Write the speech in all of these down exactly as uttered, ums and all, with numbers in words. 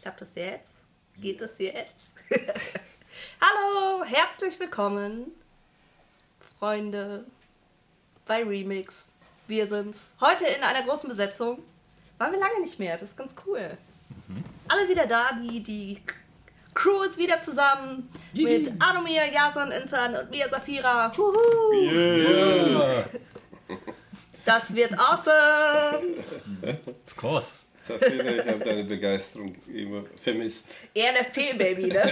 Klappt das jetzt? Geht das jetzt? Hallo, herzlich willkommen, Freunde, bei Remix. Wir sind's. Heute in einer großen Besetzung. Waren wir lange nicht mehr, das ist ganz cool. Mhm. Alle wieder da, die, die Crew ist wieder zusammen. Yee. Mit Adomir, Jason, Insan und mir, Safira. Huhu. Yeah. Das wird awesome. Of course. Safira, ich habe deine Begeisterung immer vermisst. E N F P-Baby, ne?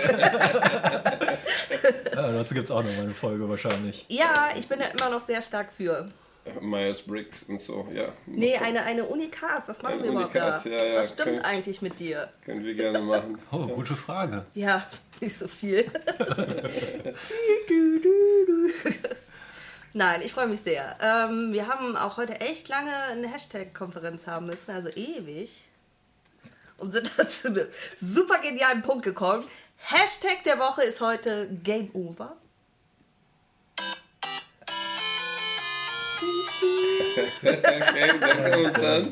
Ja, dazu gibt es auch noch mal eine Folge wahrscheinlich. Ja, ich bin da immer noch sehr stark für. Myers-Briggs und so, ja. Nee, eine, eine Unikat. Was machen eine wir überhaupt da? Ja, ja, Was stimmt können, eigentlich mit dir? Können wir gerne machen. Oh, ja. Gute Frage. Ja, nicht so viel. Nein, ich freue mich sehr. Ähm, wir haben auch heute echt lange eine Hashtag-Konferenz haben müssen, also ewig. Und sind dann zu einem super genialen Punkt gekommen. Hashtag der Woche ist heute Game Over. Okay, danke uns an.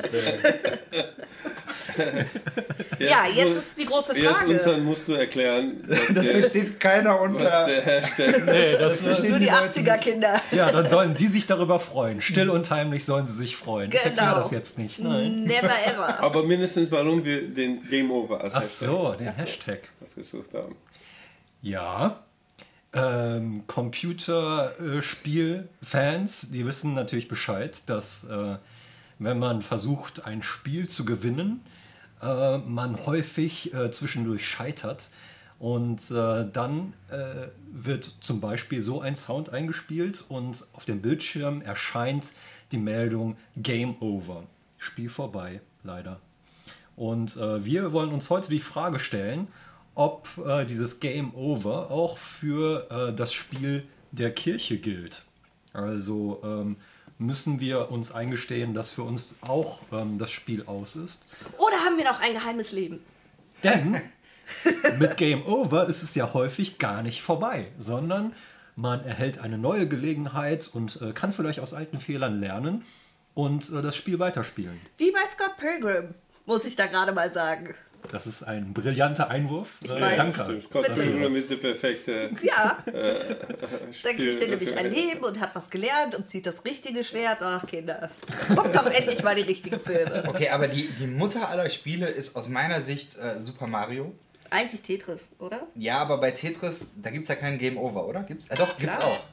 Jetzt ja, jetzt muss, ist die große Frage. Jetzt uns musst du erklären. Das der, versteht keiner unter. Was der Hashtag. Nee, das verstehen nur die, die achtziger-Kinder. Ja, dann sollen die sich darüber freuen. Still und heimlich sollen sie sich freuen. Genau. Ich erkläre das jetzt nicht. Nein. Never ever. Aber mindestens, warum wir den Game Over als Ach Hashtag so, den Hashtag ausgesucht haben. Ja. Ähm, Computerspiel-Fans, die wissen natürlich Bescheid, dass äh, wenn man versucht, ein Spiel zu gewinnen, äh, man häufig äh, zwischendurch scheitert und äh, dann äh, wird zum Beispiel so ein Sound eingespielt und auf dem Bildschirm erscheint die Meldung Game Over. Spiel vorbei, leider. Und äh, wir wollen uns heute die Frage stellen, ob äh, dieses Game Over auch für äh, das Spiel der Kirche gilt. Also ähm, müssen wir uns eingestehen, dass für uns auch ähm, das Spiel aus ist. Oder haben wir noch ein geheimes Leben? Denn mit Game Over ist es ja häufig gar nicht vorbei, sondern man erhält eine neue Gelegenheit und äh, kann vielleicht aus alten Fehlern lernen und äh, das Spiel weiterspielen. Wie bei Scott Pilgrim, muss ich da gerade mal sagen. Das ist ein brillanter Einwurf. Ich äh, weiß. Danke. Scott Pilgrim ist der perfekte. Ja. Äh, Dann kriegt er nämlich ein Leben und hat was gelernt und zieht das richtige Schwert. Ach, Kinder. Guckt doch endlich mal die richtigen Filme. Okay, aber die, die Mutter aller Spiele ist aus meiner Sicht äh, Super Mario. Eigentlich Tetris, oder? Ja, aber bei Tetris, da gibt es ja kein Game Over, oder? Gibt's? Äh, doch, gibt's Klar. auch.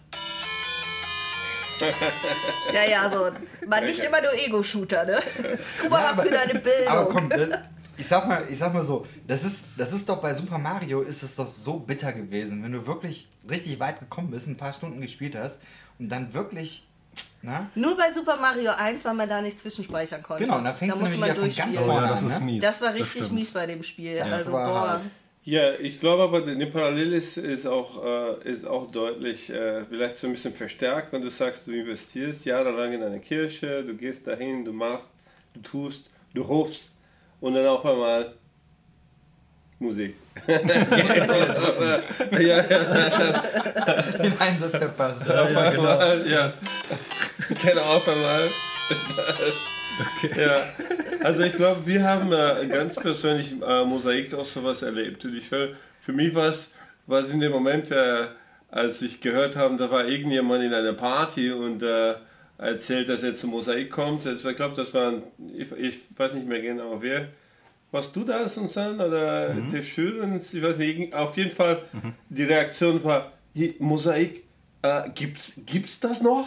Ja, ja, so. Man nicht immer nur Ego-Shooter, ne? Tu mal Ja, was aber, für deine Bildung. Aber komm, das, ich sag mal, ich sag mal so, das ist, das ist doch bei Super Mario ist es doch so bitter gewesen, wenn du wirklich richtig weit gekommen bist, ein paar Stunden gespielt hast und dann wirklich, na? Nur bei Super Mario eins, weil man da nicht zwischenspeichern konnte. Genau, und da fängst da du muss nämlich man ja von ganz durchspielen. Oh vorne ja, das an, ist ne? mies. Das war richtig stimmt. mies bei dem Spiel. Das also, war boah. hart. Ja, ich glaube aber, eine Parallele ist, ist, auch, äh, ist auch deutlich, äh, vielleicht so ein bisschen verstärkt, wenn du sagst, du investierst jahrelang in eine Kirche, du gehst dahin, du machst, du tust, du rufst und dann auf einmal Musik. ja, ja, Den Einsatz verpasst. ja, ja, genau. Ja. Genau, auf einmal. Okay. Ja, also ich glaube, wir haben äh, ganz persönlich äh, Mosaik auch sowas erlebt. Und ich, für, für mich war es in dem Moment, äh, als ich gehört habe, da war irgendjemand in einer Party und äh, erzählt, dass er zum Mosaik kommt. Das war, ich glaube, das war, ein, ich, ich weiß nicht mehr genau, wer. Warst du das und so? Oder mhm. der Schüler? Ich weiß nicht, auf jeden Fall, mhm. die Reaktion war, Mosaik, äh, gibt's, gibt's das noch?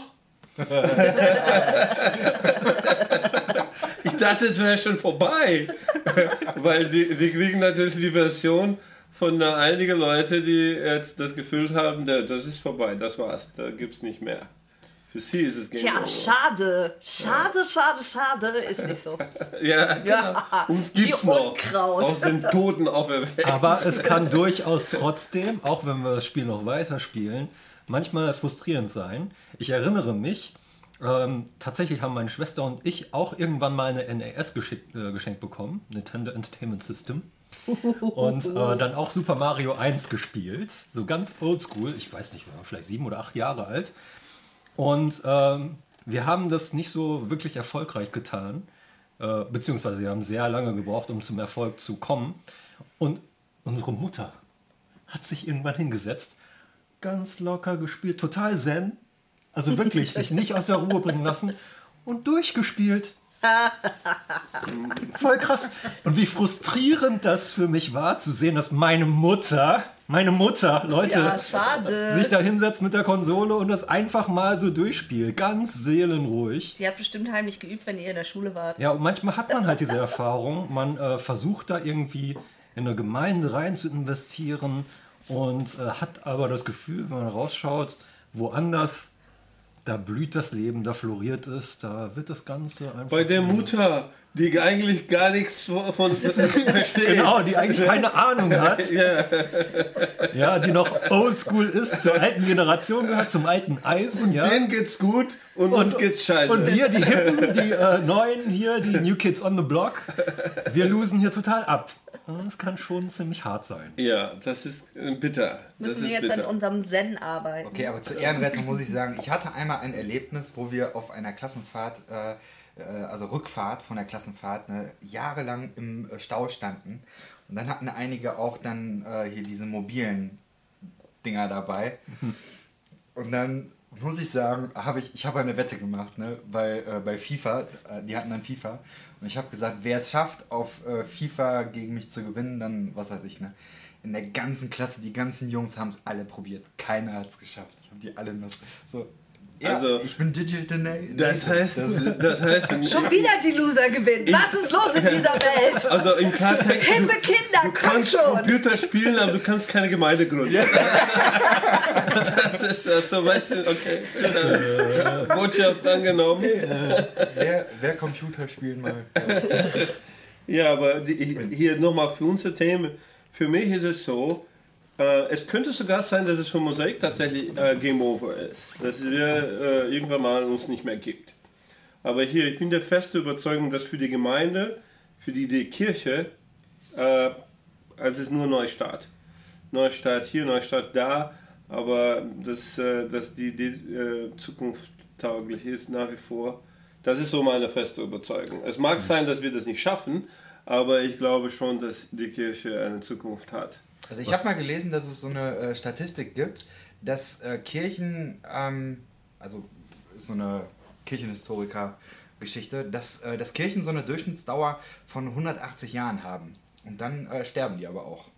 Ich dachte, es wäre schon vorbei, weil die, die kriegen natürlich die Version von äh, einigen Leuten, die jetzt das Gefühl haben, das ist vorbei, das war's, da gibt's nicht mehr. Für sie ist es Game Tja, Over. schade, schade, schade, schade, ist nicht so. Ja, genau. Ja, Uns gibt's wie noch Unkraut. aus den Toten auferweckt. Aber es kann durchaus trotzdem, auch wenn wir das Spiel noch weiterspielen, manchmal frustrierend sein. Ich erinnere mich, ähm, tatsächlich haben meine Schwester und ich auch irgendwann mal eine N E S geschickt, äh, geschenkt bekommen, Nintendo Entertainment System. Und äh, dann auch Super Mario eins gespielt, so ganz oldschool, ich weiß nicht, vielleicht sieben oder acht Jahre alt. Und ähm, wir haben das nicht so wirklich erfolgreich getan, äh, beziehungsweise wir haben sehr lange gebraucht, um zum Erfolg zu kommen. Und unsere Mutter hat sich irgendwann hingesetzt, ganz locker gespielt, total zen, also wirklich sich nicht aus der Ruhe bringen lassen und durchgespielt. Voll krass. Und wie frustrierend das für mich war, zu sehen, dass meine Mutter, meine Mutter, Leute, ja, schade. sich da hinsetzt mit der Konsole und das einfach mal so durchspielt. Ganz seelenruhig. Die hat bestimmt heimlich geübt, wenn ihr in der Schule wart. Ja, und manchmal hat man halt diese Erfahrung. Man äh, versucht da irgendwie in eine Gemeinde rein zu investieren und äh, hat aber das Gefühl, wenn man rausschaut, woanders, da blüht das Leben, da floriert es, da wird das Ganze einfach... Bei der Mutter, die eigentlich gar nichts von, von versteht. Genau, die eigentlich keine Ahnung hat. Ja. Ja, die noch oldschool ist, zur alten Generation gehört, zum alten Eisen. Ja. Denen geht's gut und, und uns geht's scheiße. Und wir, die Hippen, die äh, Neuen hier, die New Kids on the Block, wir losen hier total ab. Das kann schon ziemlich hart sein. Ja, das ist äh, bitter. Müssen das wir ist jetzt bitter. an unserem Zen arbeiten. Okay, aber zur Ehrenrettung muss ich sagen, ich hatte einmal ein Erlebnis, wo wir auf einer Klassenfahrt, äh, äh, also Rückfahrt von der Klassenfahrt, ne, jahrelang im äh, Stau standen. Und dann hatten einige auch dann äh, hier diese mobilen Dinger dabei. Und dann muss ich sagen, habe ich, ich habe eine Wette gemacht, ne, bei, äh, bei FIFA, äh, die hatten dann FIFA. Und ich habe gesagt, wer es schafft, auf äh, FIFA gegen mich zu gewinnen, dann, was weiß ich, ne. In der ganzen Klasse, die ganzen Jungs haben es alle probiert. Keiner hat es geschafft. Ich habe die alle noch so. Ja, Also, ich bin Digital Native. Das heißt, das heißt... Schon wieder die Loser gewinnen. Was ist los in dieser Welt? Also im Klartext, Hippe du, Kinder, du komm kannst schon. Computer spielen, aber du kannst keine Gemeinde gründen. Ja. Das ist das so weit. Okay, schön. Botschaft angenommen. Äh, wer, wer Computer spielen mal. Ja, aber die, hier nochmal für unsere Themen. Für mich ist es so, äh, es könnte sogar sein, dass es für Mosaik tatsächlich äh, Game Over ist. Dass es äh, irgendwann mal uns nicht mehr gibt. Aber hier, ich bin der festen Überzeugung, dass für die Gemeinde, für die, die Kirche, äh, also es ist nur Neustart. Neustart hier, Neustart da, aber dass, äh, dass die, die äh, Zukunft tauglich ist nach wie vor. Das ist so meine feste Überzeugung. Es mag sein, dass wir das nicht schaffen, aber ich glaube schon, dass die Kirche eine Zukunft hat. Also ich habe mal gelesen, dass es so eine äh, Statistik gibt, dass äh, Kirchen, ähm, also so eine Kirchenhistoriker-Geschichte, dass, äh, dass Kirchen so eine Durchschnittsdauer von hundertachtzig Jahren haben. Und dann äh, sterben die aber auch.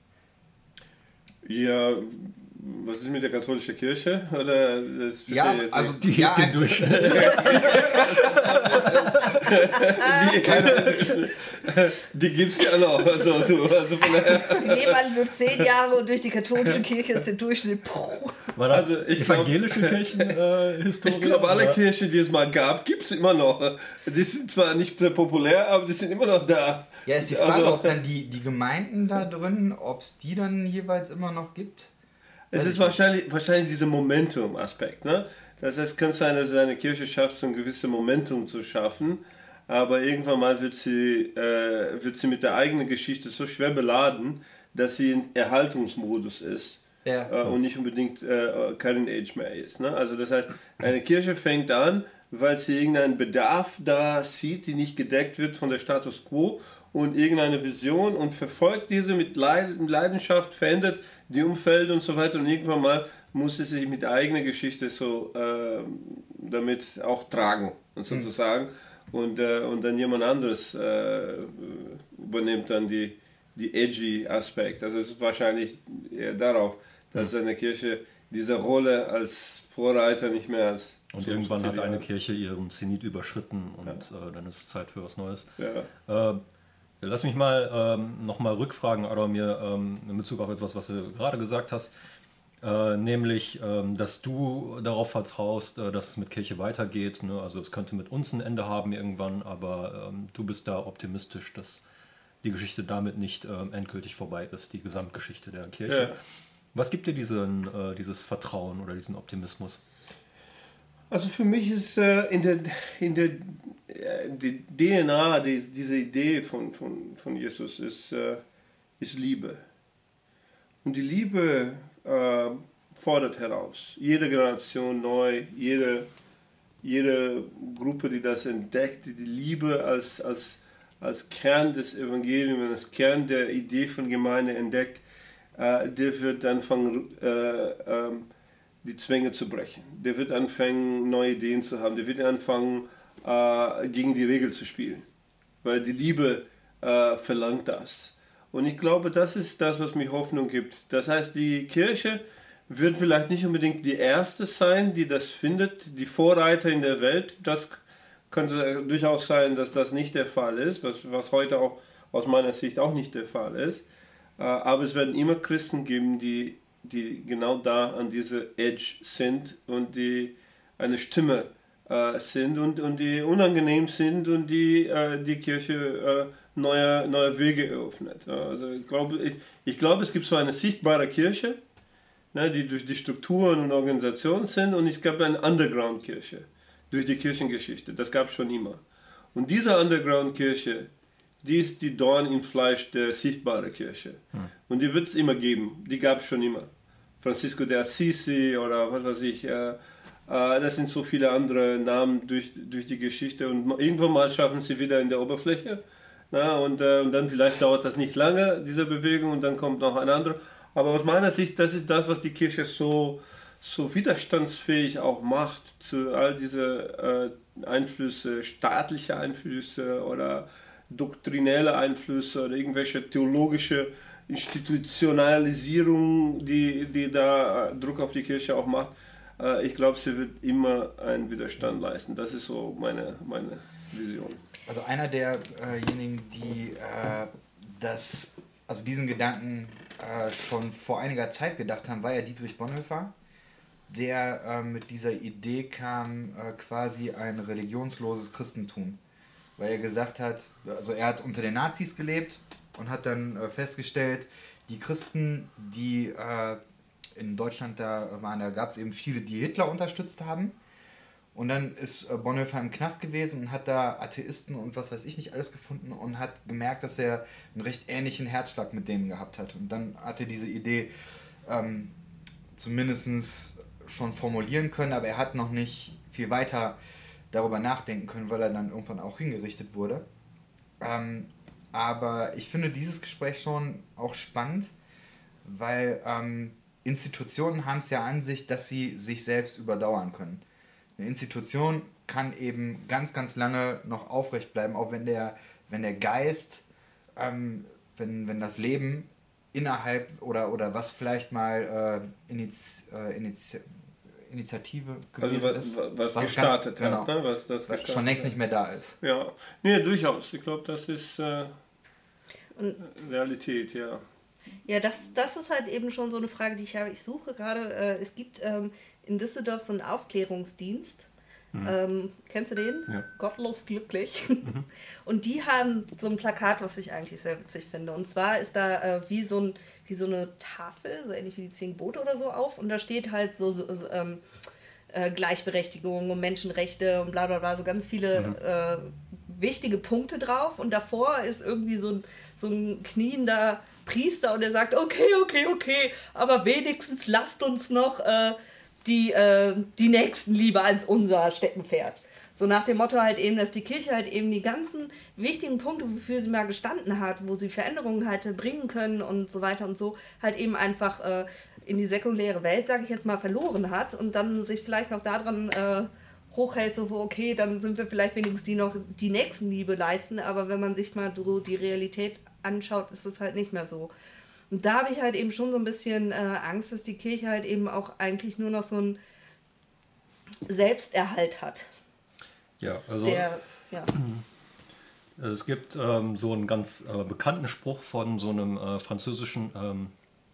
Ja, was ist mit der katholischen Kirche? Oder das Ja, jetzt also nicht. Die ja, hebt den Durchschnitt. die, die gibt es ja noch. Also, du, also von daher. Die leben alle nur zehn Jahre und durch die katholische Kirche ist der Durchschnitt. Puh. War das Also ich glaub- evangelische Kirchenhistorie? Ich glaube, alle oder? Kirchen, die es mal gab, gibt es immer noch. Die sind zwar nicht sehr populär, aber die sind immer noch da. ja, ist die Frage, Also- ob dann die, die Gemeinden da drin, ob es die dann jeweils immer noch gibt. Es Weiß ist ich wahrscheinlich, wahrscheinlich dieser Momentum-Aspekt. Ne? Das heißt, es kann sein, dass eine Kirche schafft, so ein gewisses Momentum zu schaffen, aber irgendwann mal wird sie, äh, wird sie mit der eigenen Geschichte so schwer beladen, dass sie in Erhaltungsmodus ist. Ja. Äh, und nicht unbedingt äh, Current Age mehr ist. Ne? Also das heißt, eine Kirche fängt an, weil sie irgendeinen Bedarf da sieht, die nicht gedeckt wird von der Status Quo und irgendeine Vision und verfolgt diese mit Leidenschaft, verändert die Umfeld und so weiter und irgendwann mal muss sie sich mit der eigenen Geschichte so äh, damit auch tragen und sozusagen mhm. und, äh, und dann jemand anderes äh, übernimmt dann die, die edgy Aspekt. Also es ist wahrscheinlich eher darauf, dass eine Kirche diese Rolle als Vorreiter nicht mehr als... Und so irgendwann so hat eine hat. Kirche ihren Zenit überschritten und ja. äh, dann ist es Zeit für was Neues. Ja. Äh, lass mich mal ähm, nochmal rückfragen, Adamir, ähm, in Bezug auf etwas, was du gerade gesagt hast. Äh, nämlich, ähm, dass du darauf vertraust, äh, dass es mit Kirche weitergeht. Ne? Also es könnte mit uns ein Ende haben irgendwann, aber ähm, du bist da optimistisch, dass die Geschichte damit nicht ähm, endgültig vorbei ist, die Gesamtgeschichte der Kirche. Ja. Was gibt dir diesen, äh, dieses Vertrauen oder diesen Optimismus? Also für mich ist äh, in der, in der äh, die D N A, die, diese Idee von, von, von Jesus ist, äh, ist Liebe. Und die Liebe äh, fordert heraus. Jede Generation neu, jede, jede Gruppe, die das entdeckt, die die Liebe als, als, als Kern des Evangeliums, als Kern der Idee von Gemeinde entdeckt, äh, der wird anfangen, äh, äh, die Zwänge zu brechen. Der wird anfangen, neue Ideen zu haben. Der wird anfangen, äh, gegen die Regel zu spielen. Weil die Liebe äh, verlangt das. Und ich glaube, das ist das, was mir Hoffnung gibt. Das heißt, die Kirche wird vielleicht nicht unbedingt die erste sein, die das findet, die Vorreiter in der Welt. Das könnte durchaus sein, dass das nicht der Fall ist, was, was heute auch aus meiner Sicht auch nicht der Fall ist. Aber es werden immer Christen geben, die, die genau da an dieser Edge sind und die eine Stimme äh, sind und, und die unangenehm sind und die äh, die Kirche äh, neue, neue Wege eröffnet. Also ich glaube, ich, ich glaube, es gibt so eine sichtbare Kirche, ne, die durch die Strukturen und Organisationen sind, und es gab eine Underground-Kirche durch die Kirchengeschichte. Das gab es schon immer. Und diese Underground-Kirche, die ist die Dorn im Fleisch der sichtbaren Kirche. Hm. Und die wird es immer geben. Die gab es schon immer. Francisco de Assisi oder was weiß ich. Äh, äh, das sind so viele andere Namen durch, durch die Geschichte. Und irgendwann mal schaffen sie wieder in der Oberfläche. Na, und, äh, und dann vielleicht dauert das nicht lange, diese Bewegung, und dann kommt noch eine andere. Aber aus meiner Sicht, das ist das, was die Kirche so, so widerstandsfähig auch macht zu all diese äh, Einflüsse, staatliche Einflüsse oder doktrinelle Einflüsse oder irgendwelche theologische Institutionalisierung, die, die da Druck auf die Kirche auch macht. Äh, ich glaube, sie wird immer einen Widerstand leisten. Das ist so meine, meine Vision. Also einer derjenigen, die äh, das, also diesen Gedanken äh, schon vor einiger Zeit gedacht haben, war ja Dietrich Bonhoeffer, der äh, mit dieser Idee kam, äh, quasi ein religionsloses Christentum. Weil er gesagt hat, also er hat unter den Nazis gelebt und hat dann äh, festgestellt, die Christen, die äh, in Deutschland da waren, da gab es eben viele, die Hitler unterstützt haben. Und dann ist äh, Bonhoeffer im Knast gewesen und hat da Atheisten und was weiß ich nicht alles gefunden und hat gemerkt, dass er einen recht ähnlichen Herzschlag mit denen gehabt hat. Und dann hat er diese Idee ähm, zumindest schon formulieren können, aber er hat noch nicht viel weiter darüber nachdenken können, weil er dann irgendwann auch hingerichtet wurde. Ähm, aber ich finde dieses Gespräch schon auch spannend, weil ähm, Institutionen haben es ja an sich, dass sie sich selbst überdauern können. Eine Institution kann eben ganz, ganz lange noch aufrecht bleiben, auch wenn der, wenn der Geist, ähm, wenn, wenn das Leben innerhalb oder, oder was vielleicht mal äh, Iniz, äh, Iniz, Initiative gewesen also was, ist. Was, was ganz, gestartet genau, hat, ne? was, das was schon längst nicht mehr da ist. Ja, nee, durchaus. Ich glaube, das ist äh, Und Realität, ja. ja, das, das ist halt eben schon so eine Frage, die ich habe. Ich suche gerade, äh, es gibt ähm, in Düsseldorf so einen Aufklärungsdienst. Mhm. Ähm, kennst du den? Ja. Gottlos glücklich. Mhm. Und die haben so ein Plakat, was ich eigentlich sehr witzig finde. Und zwar ist da äh, wie, so ein, wie so eine Tafel, so ähnlich wie die zehn Gebote oder so auf. Und da steht halt so, so, so ähm, äh, Gleichberechtigung und Menschenrechte und bla bla bla, so ganz viele mhm. äh, wichtige Punkte drauf. Und davor ist irgendwie so ein, so ein kniender Priester und der sagt, okay, okay, okay, aber wenigstens lasst uns noch äh, die, äh, die Nächstenliebe als unser Steckenpferd. So nach dem Motto halt eben, dass die Kirche halt eben die ganzen wichtigen Punkte, wofür sie mal gestanden hat, wo sie Veränderungen halt bringen können und so weiter und so, halt eben einfach äh, in die säkuläre Welt, sage ich jetzt mal, verloren hat und dann sich vielleicht noch daran äh, hochhält, so okay, dann sind wir vielleicht wenigstens die noch die Nächstenliebe leisten, aber wenn man sich mal so die Realität anschaut, ist es halt nicht mehr so. Und da habe ich halt eben schon so ein bisschen äh, Angst, dass die Kirche halt eben auch eigentlich nur noch so einen Selbsterhalt hat. Ja, also Der, ja. Es gibt ähm, so einen ganz äh, bekannten Spruch von so einem äh, französischen ähm,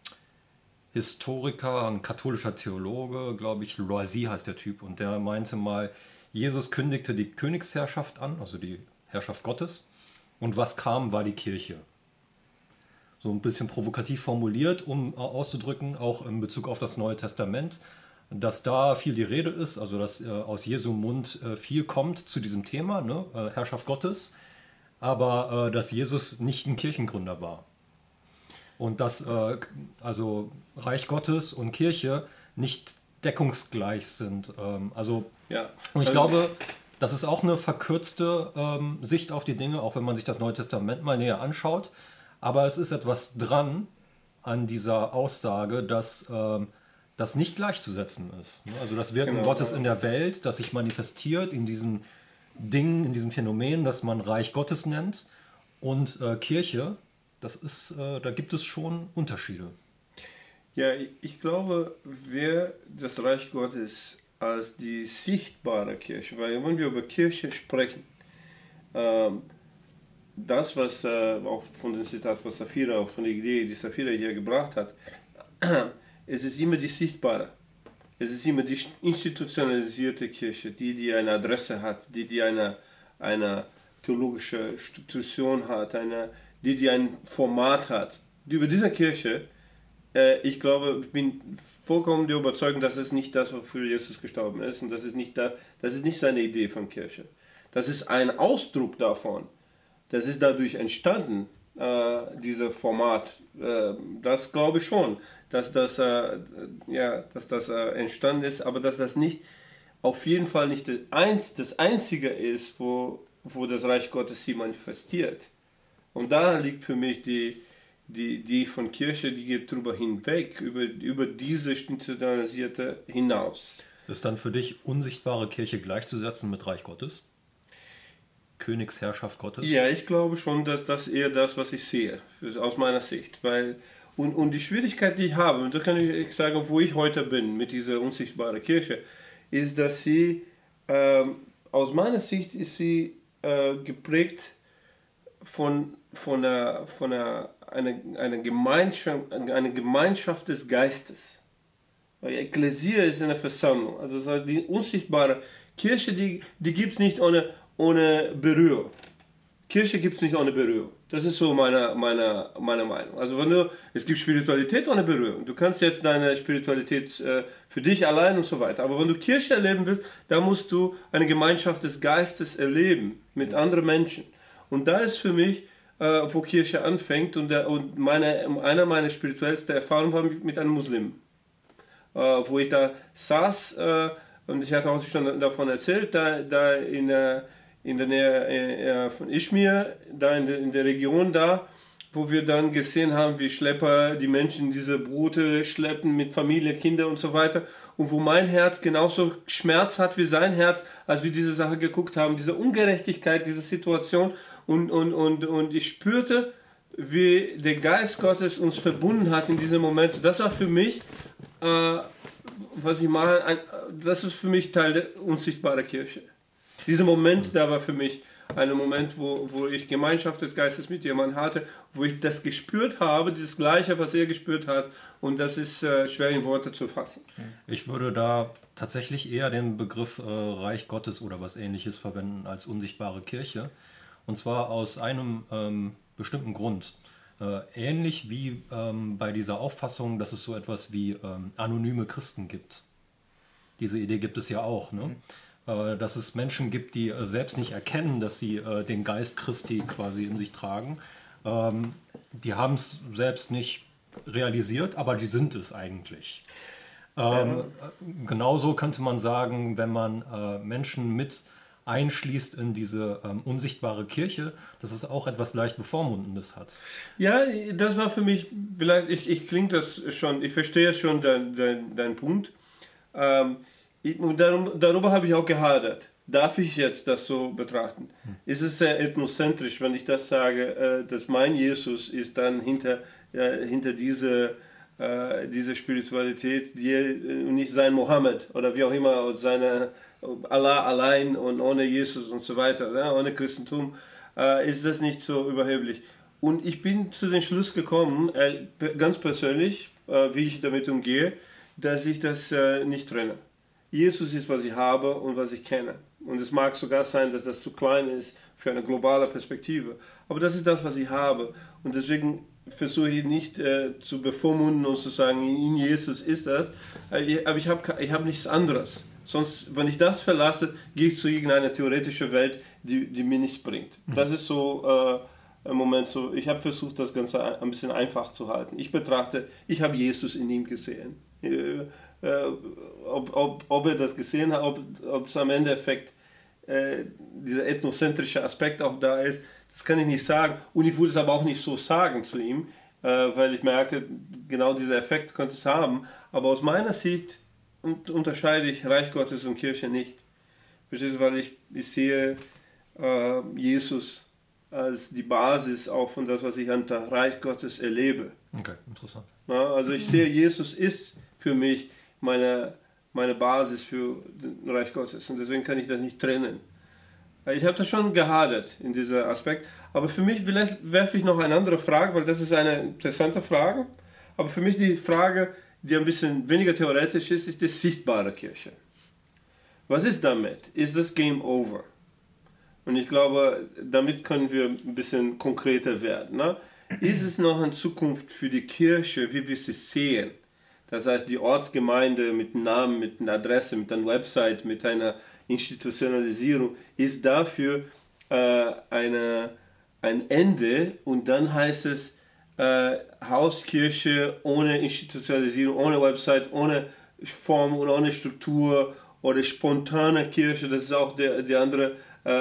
Historiker, ein katholischer Theologe, glaube ich, Loisy heißt der Typ, und der meinte mal, Jesus kündigte die Königsherrschaft an, also die Herrschaft Gottes, und was kam, war die Kirche. So ein bisschen provokativ formuliert, um auszudrücken, auch in Bezug auf das Neue Testament, dass da viel die Rede ist, also dass äh, aus Jesu Mund äh, viel kommt zu diesem Thema, ne? äh, Herrschaft Gottes, aber äh, dass Jesus nicht ein Kirchengründer war. Und dass äh, also Reich Gottes und Kirche nicht deckungsgleich sind. Ähm, also, ja. und ich also, glaube, Das ist auch eine verkürzte ähm, Sicht auf die Dinge, auch wenn man sich das Neue Testament mal näher anschaut. Aber es ist etwas dran an dieser Aussage, dass ähm, das nicht gleichzusetzen ist. Also das Wirken genau. Gottes in der Welt, das sich manifestiert in diesen Dingen, in diesem Phänomen, das man Reich Gottes nennt, und äh, Kirche, das ist, äh, da gibt es schon Unterschiede. Ja, ich, ich glaube, wer das Reich Gottes als die sichtbare Kirche, weil wenn wir über Kirche sprechen, ähm, das, was äh, auch von dem Zitat von Safira, auch von der Idee, die Safira hier gebracht hat, es ist immer die sichtbare. Es ist immer die institutionalisierte Kirche, die, die eine Adresse hat, die, die eine, eine theologische Institution hat, eine, die, die ein Format hat. Die über diese Kirche, äh, ich glaube, ich bin vollkommen der Überzeugung, dass es nicht das, wofür Jesus gestorben ist, und das ist nicht, da, das ist nicht seine Idee von Kirche. Das ist ein Ausdruck davon. Das ist dadurch entstanden, äh, dieses Format. Äh, das glaube ich schon, dass das, äh, ja, dass das äh, entstanden ist, aber dass das nicht, auf jeden Fall nicht das, Einz, das Einzige ist, wo, wo das Reich Gottes sich manifestiert. Und da liegt für mich die, die, die von Kirche, die geht darüber hinweg, über, über diese institutionalisierte hinaus. Ist dann für dich unsichtbare Kirche gleichzusetzen mit Reich Gottes? Königsherrschaft Gottes? Ja, ich glaube schon, dass das eher das, was ich sehe, aus meiner Sicht. Weil, und, und die Schwierigkeit, die ich habe, und da kann ich sagen, wo ich heute bin mit dieser unsichtbaren Kirche, ist, dass sie, äh, aus meiner Sicht ist sie äh, geprägt von, von, einer, von einer, einer, einer, Gemeinschaft, einer Gemeinschaft des Geistes. Weil Ekklesia ist eine Versammlung. Also die unsichtbare Kirche, die, die gibt es nicht ohne ohne Berührung. Kirche gibt es nicht ohne Berührung. Das ist so meine, meine, meine Meinung. Also wenn du, es gibt Spiritualität ohne Berührung. Du kannst jetzt deine Spiritualität äh, für dich allein und so weiter. Aber wenn du Kirche erleben willst, dann musst du eine Gemeinschaft des Geistes erleben mit anderen Menschen. Und da ist für mich, äh, wo Kirche anfängt, und, der, und meine, einer meiner spirituellsten Erfahrungen war mit, mit einem Muslim. Äh, wo ich da saß, äh, und ich hatte auch schon davon erzählt, da, da in der in der Nähe äh, von Ischmir, da in der, in der Region da, wo wir dann gesehen haben, wie Schlepper die Menschen diese Brote schleppen mit Familie, Kinder und so weiter, und wo mein Herz genauso Schmerz hat wie sein Herz, als wir diese Sache geguckt haben, diese Ungerechtigkeit, diese Situation, und, und, und, und ich spürte, wie der Geist Gottes uns verbunden hat in diesem Moment. Das war für mich, äh, was ich mache, ein, das ist für mich Teil der unsichtbaren Kirche. Dieser Moment, da war für mich ein Moment, wo, wo ich Gemeinschaft des Geistes mit jemandem hatte, wo ich das gespürt habe, das Gleiche, was er gespürt hat, und das ist äh, schwer in Worte zu fassen. Ich würde da tatsächlich eher den Begriff äh, Reich Gottes oder was Ähnliches verwenden als unsichtbare Kirche, und zwar aus einem ähm, bestimmten Grund. Äh, ähnlich wie ähm, bei dieser Auffassung, dass es so etwas wie ähm, anonyme Christen gibt. Diese Idee gibt es ja auch, ne? Mhm. Dass es Menschen gibt, die selbst nicht erkennen, dass sie den Geist Christi quasi in sich tragen. Die haben es selbst nicht realisiert, aber die sind es eigentlich. Ähm, genauso könnte man sagen, wenn man Menschen mit einschließt in diese unsichtbare Kirche, dass es auch etwas leicht Bevormundendes hat. Ja, das war für mich, vielleicht, ich, ich klingt das schon, ich verstehe schon deinen dein, dein Punkt. Ähm, Und darum, darüber habe ich auch gehadert. Darf ich jetzt das so betrachten? Hm. Ist es sehr ethnozentrisch, wenn ich das sage, äh, dass mein Jesus ist dann hinter, äh, hinter diese, äh, diese Spiritualität, die äh, nicht sein Mohammed oder wie auch immer, seine Allah allein und ohne Jesus und so weiter, ja, ohne Christentum, äh, ist das nicht so überheblich. Und ich bin zu dem Schluss gekommen, äh, ganz persönlich, äh, wie ich damit umgehe, dass ich das äh, nicht trenne. Jesus ist, was ich habe und was ich kenne. Und es mag sogar sein, dass das zu klein ist für eine globale Perspektive. Aber das ist das, was ich habe. Und deswegen versuche ich nicht äh, zu bevormunden und zu sagen, in Jesus ist das. Aber ich habe ich hab nichts anderes. Sonst, wenn ich das verlasse, gehe ich zu irgendeiner theoretischen Welt, die, die mir nichts bringt. Mhm. Das ist so äh, im Moment so. Ich habe versucht, das Ganze ein bisschen einfach zu halten. Ich betrachte, ich habe Jesus in ihm gesehen. Äh, Äh, ob, ob, ob er das gesehen hat, ob, ob es am Endeffekt äh, dieser ethnozentrische Aspekt auch da ist, das kann ich nicht sagen. Und ich würde es aber auch nicht so sagen zu ihm, äh, weil ich merke, genau dieser Effekt könnte es haben. Aber aus meiner Sicht un- unterscheide ich Reich Gottes und Kirche nicht. Verstehst du, weil ich, ich sehe äh, Jesus als die Basis auch von das, was ich unter Reich Gottes erlebe. Okay, interessant. Na, also ich sehe, Jesus ist für mich meine, meine Basis für das Reich Gottes und deswegen kann ich das nicht trennen. Ich habe das schon gehadert in diesem Aspekt, aber für mich, vielleicht werfe ich noch eine andere Frage, weil das ist eine interessante Frage, aber für mich die Frage, die ein bisschen weniger theoretisch ist, ist die sichtbare Kirche. Was ist damit? Ist das Game Over? Und ich glaube, damit können wir ein bisschen konkreter werden. Ne? Ist es noch in Zukunft für die Kirche, wie wir sie sehen? Das heißt, die Ortsgemeinde mit Namen, mit einer Adresse, mit einer Website, mit einer Institutionalisierung, ist dafür äh, eine, ein Ende und dann heißt es äh, Hauskirche ohne Institutionalisierung, ohne Website, ohne Form oder ohne Struktur oder spontane Kirche, das ist auch der, der andere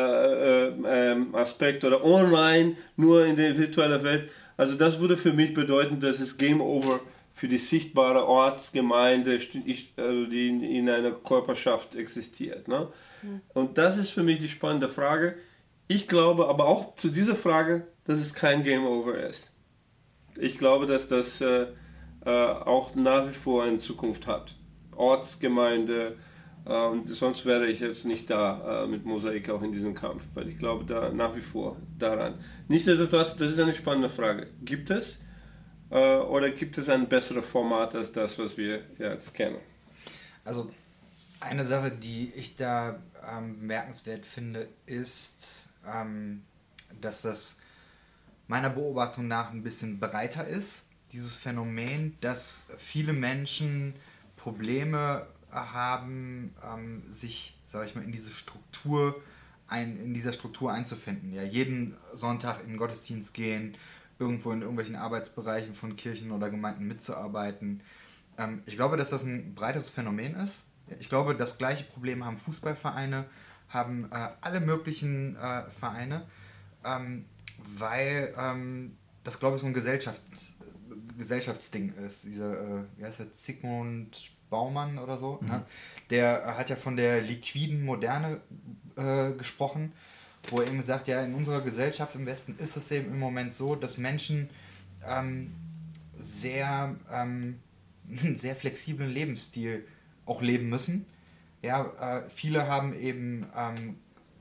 äh, äh, Aspekt, oder online, nur in der virtuellen Welt. Also das würde für mich bedeuten, dass es Game Over für die sichtbare Ortsgemeinde, also die in einer Körperschaft existiert. Ne? Mhm. Und das ist für mich die spannende Frage. Ich glaube aber auch zu dieser Frage, dass es kein Game Over ist. Ich glaube, dass das äh, äh, auch nach wie vor eine Zukunft hat. Ortsgemeinde, äh, und sonst wäre ich jetzt nicht da äh, mit Mosaik auch in diesem Kampf, weil ich glaube da nach wie vor daran. Nichtsdestotrotz, das ist eine spannende Frage. Gibt es äh, oder gibt es ein besseres Format als das, was wir jetzt kennen? Also eine Sache, die ich da ähm, bemerkenswert finde, ist, ähm, dass das meiner Beobachtung nach ein bisschen breiter ist, dieses Phänomen, dass viele Menschen Probleme haben, ähm, sich, sag ich mal, in diese Struktur ein, in dieser Struktur einzufinden. Ja, jeden Sonntag in den Gottesdienst gehen, irgendwo in irgendwelchen Arbeitsbereichen von Kirchen oder Gemeinden mitzuarbeiten. Ähm, ich glaube, dass das ein breites Phänomen ist. Ich glaube, das gleiche Problem haben Fußballvereine, haben äh, alle möglichen äh, Vereine, ähm, weil ähm, das, glaube ich, so ein Gesellschaft, Gesellschaftsding ist. Dieser, äh, wie heißt der, Zygmunt Baumann oder so, mhm. ne? Der hat ja von der liquiden Moderne äh, gesprochen, wo er eben sagt, ja, in unserer Gesellschaft im Westen ist es eben im Moment so, dass Menschen ähm, sehr, ähm, einen sehr flexiblen Lebensstil auch leben müssen. Ja, äh, viele haben eben, ähm,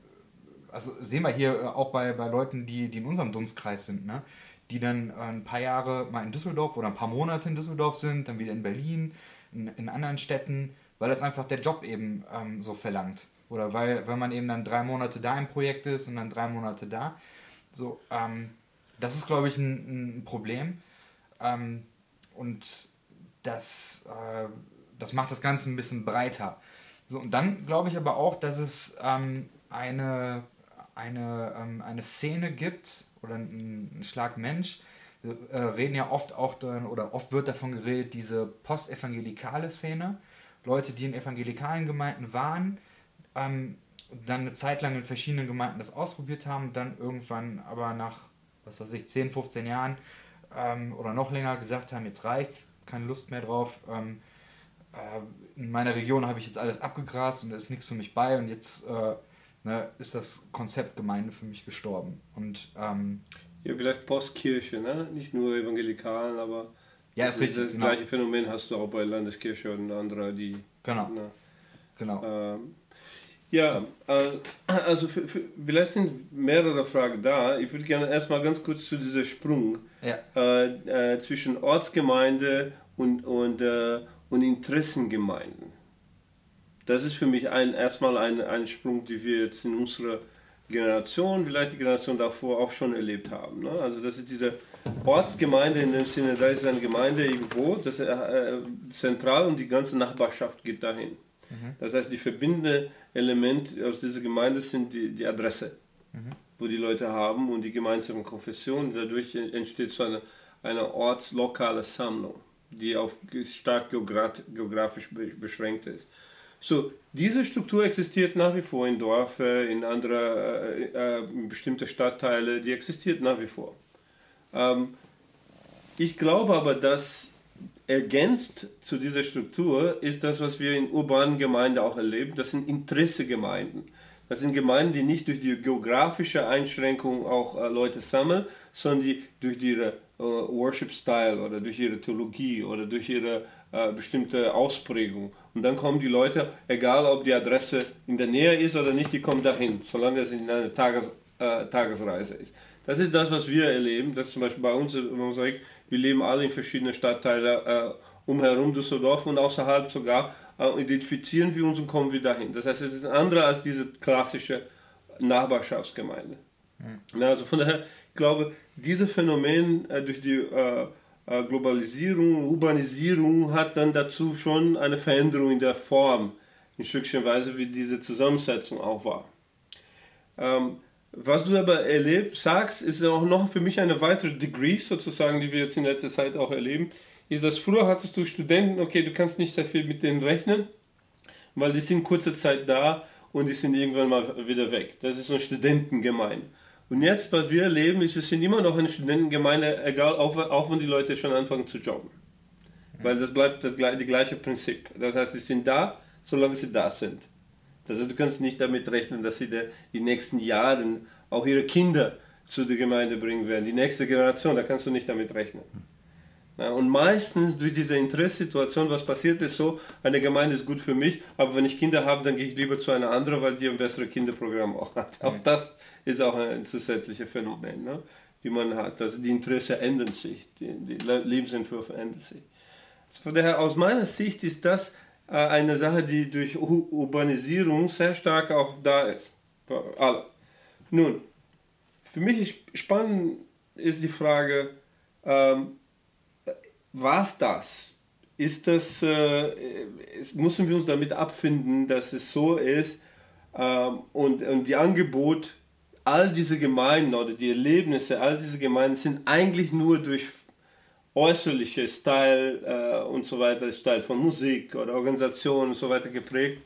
also sehen wir hier auch bei, bei Leuten, die, die in unserem Dunstkreis sind, ne? Die dann ein paar Jahre mal in Düsseldorf oder ein paar Monate in Düsseldorf sind, dann wieder in Berlin, in, in anderen Städten, weil das einfach der Job eben ähm, so verlangt. Oder weil, weil man eben dann drei Monate da im Projekt ist und dann drei Monate da. So, ähm, das ist, glaube ich, ein, ein Problem. Ähm, und das, äh, das macht das Ganze ein bisschen breiter. So, und dann glaube ich aber auch, dass es ähm, eine, eine, ähm, eine Szene gibt oder ein, ein Schlag Mensch. Wir äh, reden ja oft auch dann, oder oft wird davon geredet, diese postevangelikale Szene. Leute, die in evangelikalen Gemeinden waren, ähm, dann eine Zeit lang in verschiedenen Gemeinden das ausprobiert haben, dann irgendwann aber nach, was weiß ich, zehn, fünfzehn Jahren ähm, oder noch länger gesagt haben, jetzt reicht's, keine Lust mehr drauf. Ähm, äh, in meiner Region habe ich jetzt alles abgegrast und da ist nichts für mich bei und jetzt äh, ne, ist das Konzept Gemeinde für mich gestorben. Und ähm, ja, vielleicht Postkirche, ne? Nicht nur Evangelikalen, aber ja, das, ist richtig, das genau. gleiche Phänomen hast du auch bei Landeskirche und anderen, die... Genau, ne, genau. Ähm, ja, äh, also für, für, vielleicht sind mehrere Fragen da. Ich würde gerne erstmal ganz kurz zu diesem Sprung Ja. äh, äh, zwischen Ortsgemeinde und, und, äh, und Interessengemeinden. Das ist für mich ein, erstmal ein, ein Sprung, den wir jetzt in unserer Generation, vielleicht die Generation davor auch schon erlebt haben. Ne? Also das ist diese Ortsgemeinde in dem Sinne, da ist eine Gemeinde irgendwo, das ist äh, zentral und die ganze Nachbarschaft geht dahin. Mhm. Das heißt, die verbindende Element aus dieser Gemeinde sind die, die Adresse, mhm. wo die Leute haben und die gemeinsame Konfession. Dadurch entsteht so eine, eine ortslokale Sammlung, die auf stark geografisch beschränkt ist. So, diese Struktur existiert nach wie vor in Dörfern, in andere äh, äh, bestimmte Stadtteile, die existiert nach wie vor. Ähm, ich glaube aber, dass ergänzt zu dieser Struktur ist das, was wir in urbanen Gemeinden auch erleben, das sind Interessegemeinden. Das sind Gemeinden, die nicht durch die geografische Einschränkung auch äh, Leute sammeln, sondern die durch ihre äh, Worship-Style oder durch ihre Theologie oder durch ihre äh, bestimmte Ausprägung. Und dann kommen die Leute, egal ob die Adresse in der Nähe ist oder nicht, die kommen dahin, solange es in einer Tages, äh, Tagesreise ist. Das ist das, was wir erleben. Das ist zum Beispiel bei uns im Mosaik. Wir leben alle in verschiedenen Stadtteilen äh, umherum Düsseldorf und außerhalb sogar. Äh, identifizieren wir uns und kommen wir dahin. Das heißt, es ist andere als diese klassische Nachbarschaftsgemeinde. Mhm. Also von daher, ich glaube, dieses Phänomen äh, durch die äh, äh, Globalisierung, Urbanisierung hat dann dazu schon eine Veränderung in der Form, in Stückchenweise, wie diese Zusammensetzung auch war. Ähm, Was du aber erlebt, sagst, ist auch noch für mich eine weitere Degree sozusagen, die wir jetzt in letzter Zeit auch erleben, ist, dass früher hattest du Studenten, okay, du kannst nicht sehr viel mit denen rechnen, weil die sind kurze Zeit da und die sind irgendwann mal wieder weg. Das ist so eine Studentengemeinde. Und jetzt, was wir erleben, ist, wir sind immer noch eine Studentengemeinde, egal, auch, auch wenn die Leute schon anfangen zu jobben. Weil das bleibt das, die gleiche Prinzip. Das heißt, sie sind da, solange sie da sind. Das heißt, du kannst nicht damit rechnen, dass sie de, die nächsten Jahre auch ihre Kinder zu der Gemeinde bringen werden. Die nächste Generation, da kannst du nicht damit rechnen. Ja, und meistens durch diese Interesssituation, was passiert ist so, eine Gemeinde ist gut für mich, aber wenn ich Kinder habe, dann gehe ich lieber zu einer anderen, weil die ein besseres Kinderprogramm auch hat. Auch das ist auch ein zusätzliches Phänomen, ne, die man hat. Also die Interessen ändern sich, die, die Lebensentwürfe ändern sich. Also von daher, aus meiner Sicht ist das eine Sache, die durch Urbanisierung sehr stark auch da ist. Für alle. Nun, für mich spannend ist die Frage, ähm, was das? Ist das, äh, müssen wir uns damit abfinden, dass es so ist ähm, und, und die Angebot, all diese Gemeinden oder die Erlebnisse, all diese Gemeinden sind eigentlich nur durch äußerliche Style äh, und so weiter, Style von Musik oder Organisation und so weiter geprägt.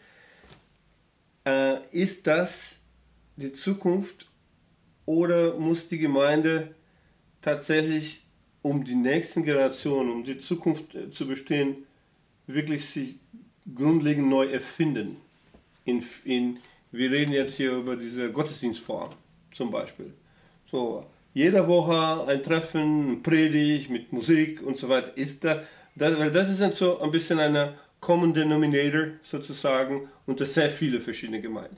Äh, ist das die Zukunft oder muss die Gemeinde tatsächlich, um die nächsten Generationen, um die Zukunft äh, zu bestehen, wirklich sich grundlegend neu erfinden? In, in, wir reden jetzt hier über diese Gottesdienstform zum Beispiel. So, jede Woche ein Treffen, ein Predigt mit Musik und so weiter. Ist da, das, weil das ist so ein bisschen eine Common Denominator sozusagen unter sehr viele verschiedene Gemeinden.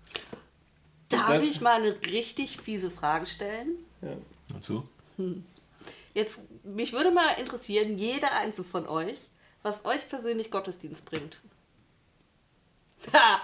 Darf das, ich mal eine richtig fiese Frage stellen? Ja. Und so? Hm. Jetzt, mich würde mal interessieren, jeder einzelne von euch, was euch persönlich Gottesdienst bringt. Ha!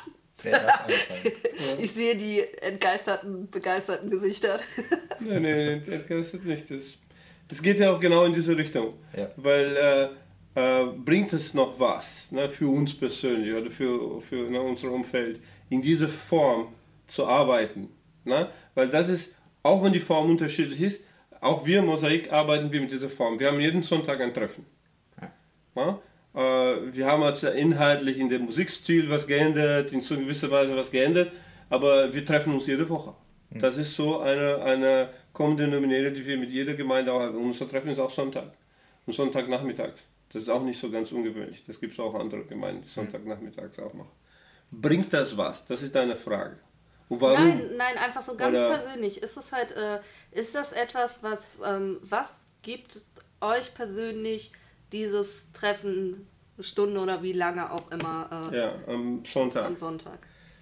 Ich sehe die entgeisterten, begeisterten Gesichter. Nein, nein, entgeistert nicht. Das, das geht ja auch genau in diese Richtung. Ja. Weil äh, äh, bringt es noch was, ne, für uns persönlich oder für, für ne, unser Umfeld, in dieser Form zu arbeiten. Ne? Weil das ist, auch wenn die Form unterschiedlich ist, auch wir im Mosaik arbeiten wir mit dieser Form. Wir haben jeden Sonntag ein Treffen. Ja. Ja? Wir haben also inhaltlich in dem Musikstil was geändert, in so gewisser Weise was geändert, aber wir treffen uns jede Woche. Mhm. Das ist so eine, eine Common Denominator, die wir mit jeder Gemeinde auch haben. Und unser Treffen ist auch Sonntag. Und Sonntagnachmittags. Das ist auch nicht so ganz ungewöhnlich. Das gibt es auch andere Gemeinden, die Sonntagnachmittags auch machen. Bringt das was? Das ist deine Frage. Und warum? Nein, nein, einfach so ganz Oder persönlich. Ist es halt, äh, ist das etwas, was, ähm, was gibt euch persönlich dieses Treffen, eine Stunde oder wie lange auch immer, äh, ja, am Sonntag. Am Sonntag.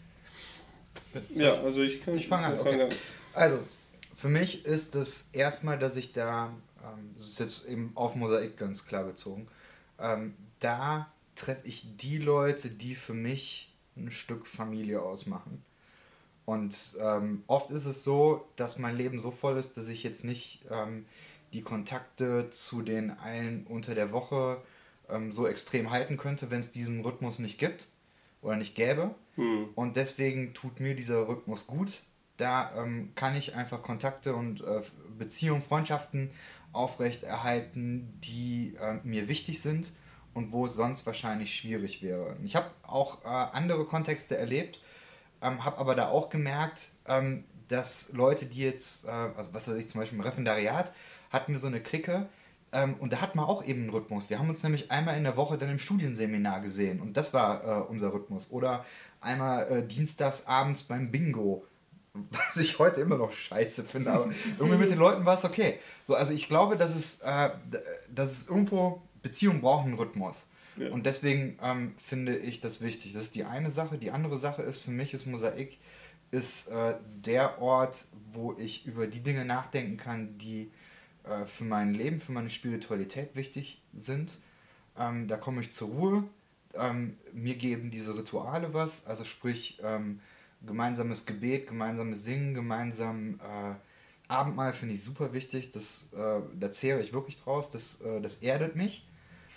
Ja, also ich kann... Ich fange an, okay. an. Also, für mich ist es erstmal, dass ich da, ähm, das ist jetzt eben auf Mosaik ganz klar bezogen, ähm, da treffe ich die Leute, die für mich ein Stück Familie ausmachen. Und ähm, oft ist es so, dass mein Leben so voll ist, dass ich jetzt nicht ähm, die Kontakte zu den allen unter der Woche ähm, so extrem halten könnte, wenn es diesen Rhythmus nicht gibt oder nicht gäbe. Hm. Und deswegen tut mir dieser Rhythmus gut. Da ähm, kann ich einfach Kontakte und äh, Beziehungen, Freundschaften aufrechterhalten, die äh, mir wichtig sind und wo es sonst wahrscheinlich schwierig wäre. Ich habe auch äh, andere Kontexte erlebt, ähm, habe aber da auch gemerkt, ähm, dass Leute, die jetzt, äh, also was weiß ich, zum Beispiel im Referendariat, hatten wir so eine Clique, ähm, und da hat man auch eben einen Rhythmus. Wir haben uns nämlich einmal in der Woche dann im Studienseminar gesehen und das war äh, unser Rhythmus. Oder einmal äh, dienstags abends beim Bingo, was ich heute immer noch scheiße finde, aber irgendwie mit den Leuten war es okay. So, also ich glaube, dass es, äh, dass es irgendwo, Beziehungen brauchen einen Rhythmus. Ja. Und deswegen ähm, finde ich das wichtig. Das ist die eine Sache. Die andere Sache ist, für mich ist Mosaik ist äh, der Ort, wo ich über die Dinge nachdenken kann, die äh, für mein Leben, für meine Spiritualität wichtig sind. Ähm, da komme ich zur Ruhe. Ähm, mir geben diese Rituale was, also sprich ähm, gemeinsames Gebet, gemeinsames Singen, gemeinsam äh, Abendmahl finde ich super wichtig. Das, äh, da zehre ich wirklich draus. Das, äh, das erdet mich.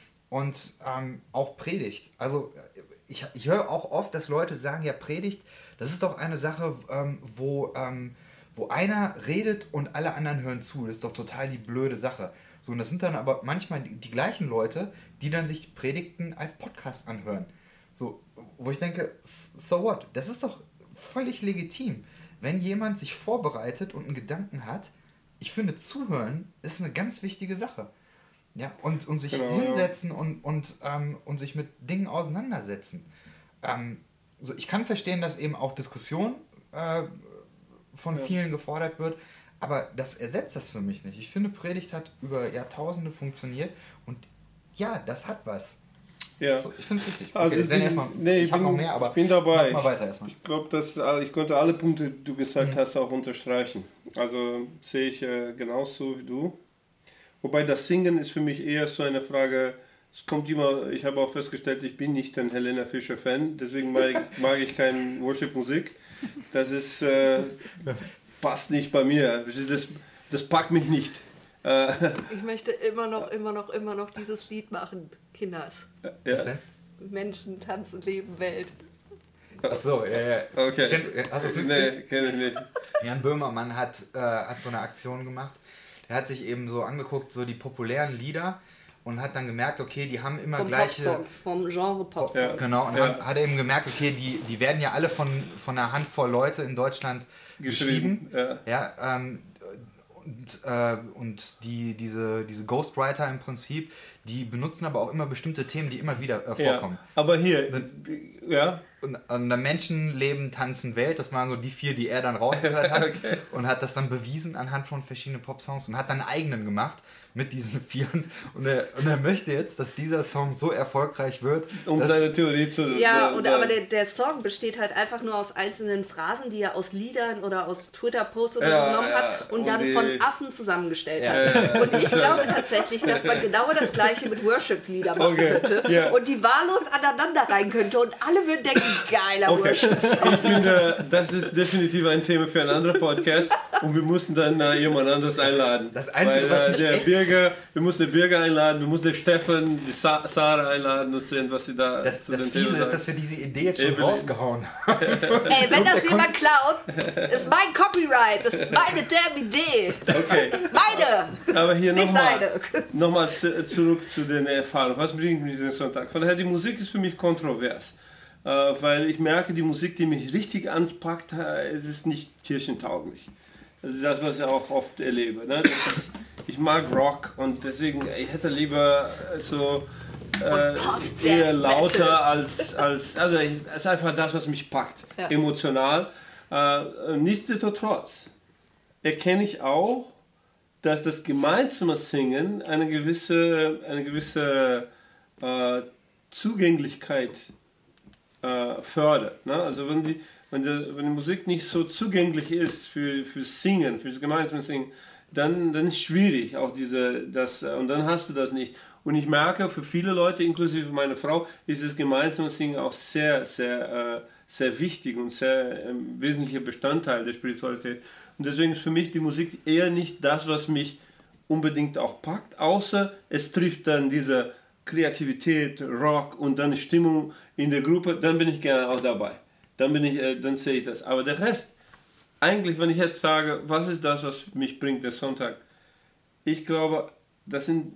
Und ähm, auch Predigt. Also ich, ich höre auch oft, dass Leute sagen, ja, Predigt, das ist doch eine Sache, ähm, wo, ähm, wo einer redet und alle anderen hören zu. Das ist doch total die blöde Sache. So, und das sind dann aber manchmal die, die gleichen Leute, die dann sich die Predigten als Podcast anhören. So, wo ich denke, so what? Das ist doch völlig legitim. Wenn jemand sich vorbereitet und einen Gedanken hat, ich finde, zuhören ist eine ganz wichtige Sache. Ja, und, und sich genau, hinsetzen ja. und, und, ähm, und sich mit Dingen auseinandersetzen. Ähm, so, ich kann verstehen, dass eben auch Diskussion äh, von ja. vielen gefordert wird, aber das ersetzt das für mich nicht. Ich finde, Predigt hat über Jahrtausende funktioniert und ja, das hat was. Ja. So, ich finde es wichtig. Okay, also ich bin, erstmal, nee, ich habe noch mehr, aber ich bin dabei. Mach mal weiter erstmal. Ich glaube, dass ich konnte alle Punkte, die du gesagt mhm. hast, auch unterstreichen. Also sehe ich äh, genauso wie du. Wobei das Singen ist für mich eher so eine Frage, es kommt immer, ich habe auch festgestellt, ich bin nicht ein Helena Fischer Fan, deswegen mag ich, mag ich keine Worship-Musik. Das ist, äh, passt nicht bei mir, das, das packt mich nicht. Äh, ich möchte immer noch, immer noch, immer noch dieses Lied machen, Kinders. Ja. Menschen, tanzen, leben, Welt. Achso, ja, ja. Okay. Kennst, hast du es mitgekriegt? Nee, kenn ich nicht. Jan Böhmermann hat, äh, hat so eine Aktion gemacht. Er hat sich eben so angeguckt, so die populären Lieder und hat dann gemerkt, okay, die haben immer vom gleiche... Pop-Songs, vom Genre Pop-Songs. Ja. Genau, und ja. hat, hat eben gemerkt, okay, die, die werden ja alle von, von einer Handvoll Leute in Deutschland geschrieben. geschrieben. Ja. Ja, ähm, und äh, und die, diese, diese Ghostwriter im Prinzip, die benutzen aber auch immer bestimmte Themen, die immer wieder äh, vorkommen. Ja, aber hier, und, ja... Und, und Menschen, Leben, Tanzen, Welt, das waren so die vier, die er dann rausgehört hat okay. und hat das dann bewiesen anhand von verschiedenen Pop-Songs und hat dann einen eigenen gemacht mit diesen vieren und er, und er möchte jetzt, dass dieser Song so erfolgreich wird. Um seine Theorie zu... Ja, und, aber der, der Song besteht halt einfach nur aus einzelnen Phrasen, die er aus Liedern oder aus Twitter-Posts oder ja, so genommen ja, hat und, und dann die, von Affen zusammengestellt ja, hat. Ja, ja, und ich glaube tatsächlich, dass man genau das gleiche mit Worship-Lieder machen okay. könnte ja. und die wahllos aneinander rein könnte und alle würden denken, geiler okay. Worship-Song. Ich finde, das ist definitiv ein Thema für einen anderen Podcast und wir mussten dann äh, jemand anderes einladen. Das Einzige, Weil, was äh, mich der echt... Birger, wir mussten den Birger einladen, wir mussten den Steffen, die Sa- Sarah einladen und sehen, was sie da Das, zu das den Fiese Themen ist, sagen. dass wir diese Idee jetzt schon Eben. rausgehauen haben. Ey, wenn das jemand klaut, ist mein Copyright, das ist meine damn Idee. Okay. Meine! Aber hier Nicht nochmal seine. noch mal zu, zurück zu den Erfahrungen. Was bringt mich den Sonntag? Von daher, die Musik ist für mich kontrovers. Äh, weil ich merke, die Musik, die mich richtig anpackt, äh, es ist nicht kirchentauglich. Das ist das, was ich auch oft erlebe. Ne? Das ist, ich mag Rock und deswegen, ich hätte lieber so äh, eher lauter als, als, also es ist einfach das, was mich packt, ja. emotional. Äh, nichtsdestotrotz erkenne ich auch, dass das gemeinsame Singen eine gewisse, eine gewisse äh, Zugänglichkeit äh, fördert. Ne? Also wenn die Wenn die, wenn die Musik nicht so zugänglich ist für, für Singen, für das gemeinsame Singen, dann, dann ist es schwierig, auch diese, das, und dann hast du das nicht. Und ich merke, für viele Leute, inklusive meine Frau, ist das gemeinsame Singen auch sehr, sehr, äh, sehr wichtig und sehr äh, wesentlicher Bestandteil der Spiritualität. Und deswegen ist für mich die Musik eher nicht das, was mich unbedingt auch packt, außer es trifft dann diese Kreativität, Rock und dann Stimmung in der Gruppe, dann bin ich gerne auch dabei. Dann bin ich, äh, dann sehe ich das. Aber der Rest, eigentlich, wenn ich jetzt sage, was ist das, was mich bringt, der Sonntag? Ich glaube, das sind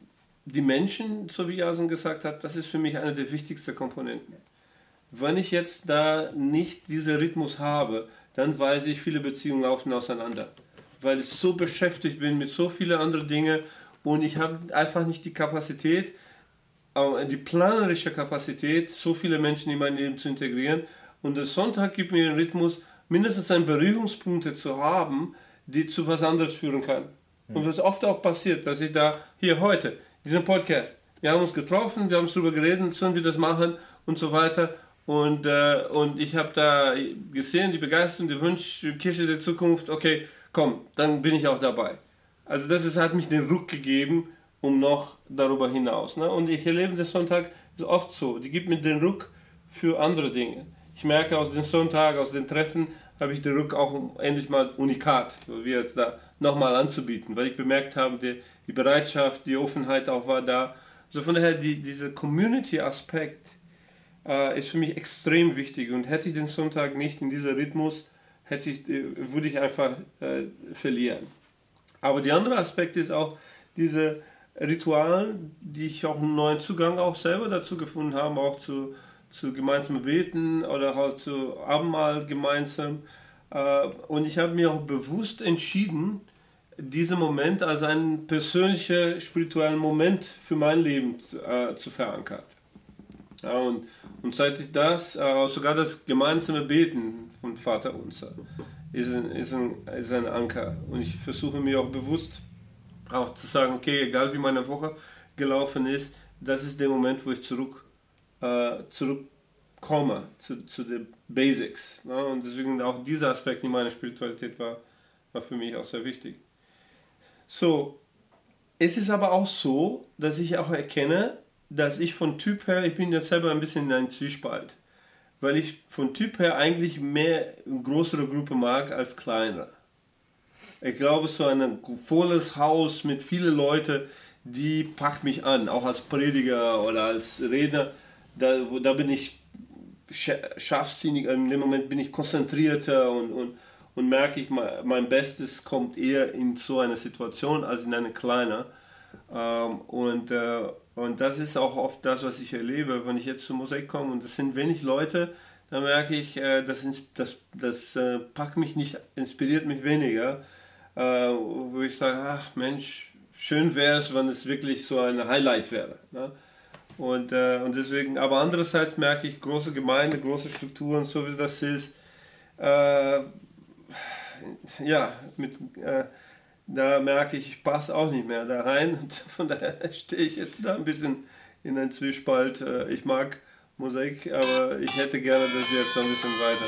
die Menschen, so wie Jason gesagt hat, das ist für mich eine der wichtigsten Komponenten. Wenn ich jetzt da nicht diesen Rhythmus habe, dann weiß ich, viele Beziehungen laufen auseinander. Weil ich so beschäftigt bin mit so vielen anderen Dingen und ich habe einfach nicht die Kapazität, die planerische Kapazität, so viele Menschen in mein Leben zu integrieren. Und der Sonntag gibt mir den Rhythmus, mindestens ein Berührungspunkte zu haben, die zu was anderes führen kann. Mhm. Und was oft auch passiert, dass ich da, hier heute, diesen Podcast, wir haben uns getroffen, wir haben darüber geredet, sollen wir das machen und so weiter. Und, äh, und ich habe da gesehen, die Begeisterung, die Wunsch, Kirche der Zukunft, okay, komm, dann bin ich auch dabei. Also das ist, hat mich den Ruck gegeben, um noch darüber hinaus. Ne? Und ich erlebe den Sonntag oft so, die gibt mir den Ruck für andere Dinge. Ich merke, aus den Sonntagen, aus den Treffen, habe ich den Ruck auch, um endlich mal Unikat, wie jetzt da nochmal anzubieten, weil ich bemerkt habe, die, die Bereitschaft, die Offenheit auch war da. Also von daher, die, dieser Community-Aspekt äh, ist für mich extrem wichtig und hätte ich den Sonntag nicht in diesem Rhythmus, hätte ich, würde ich einfach äh, verlieren. Aber der andere Aspekt ist auch diese Ritualen, die ich auch einen neuen Zugang auch selber dazu gefunden habe, auch zu, zu gemeinsamen Beten oder halt zu Abendmahl gemeinsam. Und ich habe mir auch bewusst entschieden, diesen Moment als einen persönlichen, spirituellen Moment für mein Leben äh, zu verankern. Ja, und, und seit ich das, äh, sogar das gemeinsame Beten von Vater Unser, ist ein, ist, ein, ist ein Anker. Und ich versuche mir auch bewusst auch zu sagen, okay, egal wie meine Woche gelaufen ist, das ist der Moment, wo ich zurück, äh, zurückkomme zu, zu den Basics. Ne? Und deswegen auch dieser Aspekt in meiner Spiritualität war, war für mich auch sehr wichtig. So, es ist aber auch so, dass ich auch erkenne, dass ich von Typ her, ich bin jetzt selber ein bisschen in einem Zwiespalt, weil ich von Typ her eigentlich mehr eine größere Gruppe mag als kleinere. Ich glaube, so ein volles Haus mit vielen Leuten, die packt mich an, auch als Prediger oder als Redner, da, da bin ich scharfsinnig, in dem Moment bin ich konzentrierter und, und, und merke ich, mein Bestes kommt eher in so eine Situation als in eine kleine. Und, und das ist auch oft das, was ich erlebe, wenn ich jetzt zur Mosaik komme und es sind wenig Leute, dann merke ich, das, das, das packt mich nicht, inspiriert mich weniger. Wo ich sage, ach Mensch, schön wäre es, wenn es wirklich so ein Highlight wäre. Ne? Und, äh, und deswegen, aber andererseits merke ich, große Gemeinde, große Strukturen, so wie das ist, äh, ja, mit, äh, da merke ich, ich passe auch nicht mehr da rein und von daher stehe ich jetzt da ein bisschen in einem Zwiespalt. Äh, ich mag Mosaik, aber ich hätte gerne das jetzt noch ein bisschen weiter.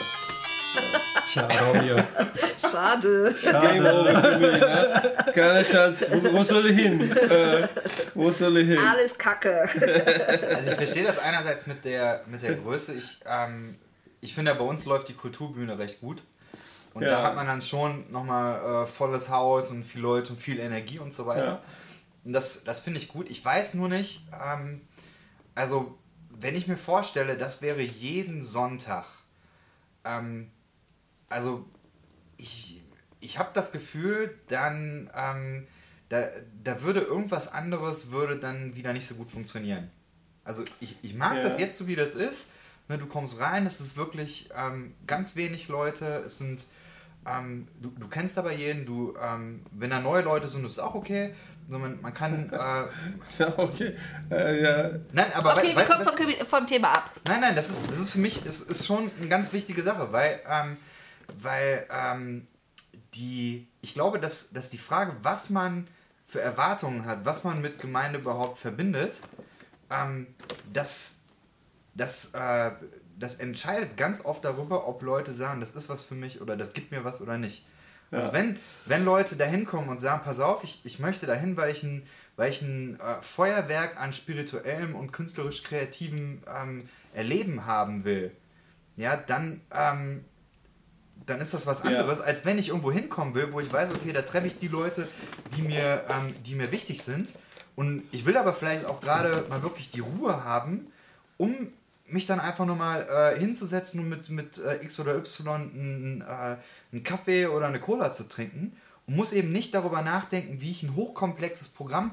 Schade. Schade. Game over für mich, ne? Keine Chance. Wo, wo soll ich hin? Äh, wo soll ich hin? Alles Kacke. Also ich verstehe das einerseits mit der, mit der Größe. Ich, ähm, ich finde, bei uns läuft die Kulturbühne recht gut. Und ja. Da hat man dann schon nochmal äh, volles Haus und viele Leute und viel Energie und so weiter. Ja. Und das, das finde ich gut. Ich weiß nur nicht, ähm, also wenn ich mir vorstelle, das wäre jeden Sonntag, ähm, also ich, ich habe das Gefühl, dann ähm, da, da würde irgendwas anderes würde dann wieder nicht so gut funktionieren. Also ich, ich mag ja. das jetzt so, wie das ist. Ne, du kommst rein, es ist wirklich ähm, ganz wenig Leute, es sind, ähm, du, du kennst aber jeden, du, ähm, wenn da neue Leute sind, ist es auch okay. So, man, man kann... Äh, ist ja okay. Äh, ja. Nein, aber okay, we- wir kommen vom, vom Thema ab. Nein, nein, das ist, das ist für mich das ist schon eine ganz wichtige Sache, weil, ähm, weil ähm, die, ich glaube, dass, dass die Frage, was man für Erwartungen hat, was man mit Gemeinde überhaupt verbindet, ähm, das, das, äh, das entscheidet ganz oft darüber, ob Leute sagen, das ist was für mich oder das gibt mir was oder nicht. Also ja. wenn, wenn Leute da hinkommen und sagen, pass auf, ich, ich möchte dahin, weil ich ein, weil ich ein äh, Feuerwerk an spirituellem und künstlerisch kreativem ähm, Erleben haben will, ja, dann, ähm, dann ist das was anderes, ja. als wenn ich irgendwo hinkommen will, wo ich weiß, okay, da treffe ich die Leute, die mir, ähm, die mir wichtig sind und ich will aber vielleicht auch gerade mal wirklich die Ruhe haben, um mich dann einfach nochmal äh, hinzusetzen und mit, mit äh, X oder Y einen, äh, einen Kaffee oder eine Cola zu trinken und muss eben nicht darüber nachdenken, wie ich ein hochkomplexes Programm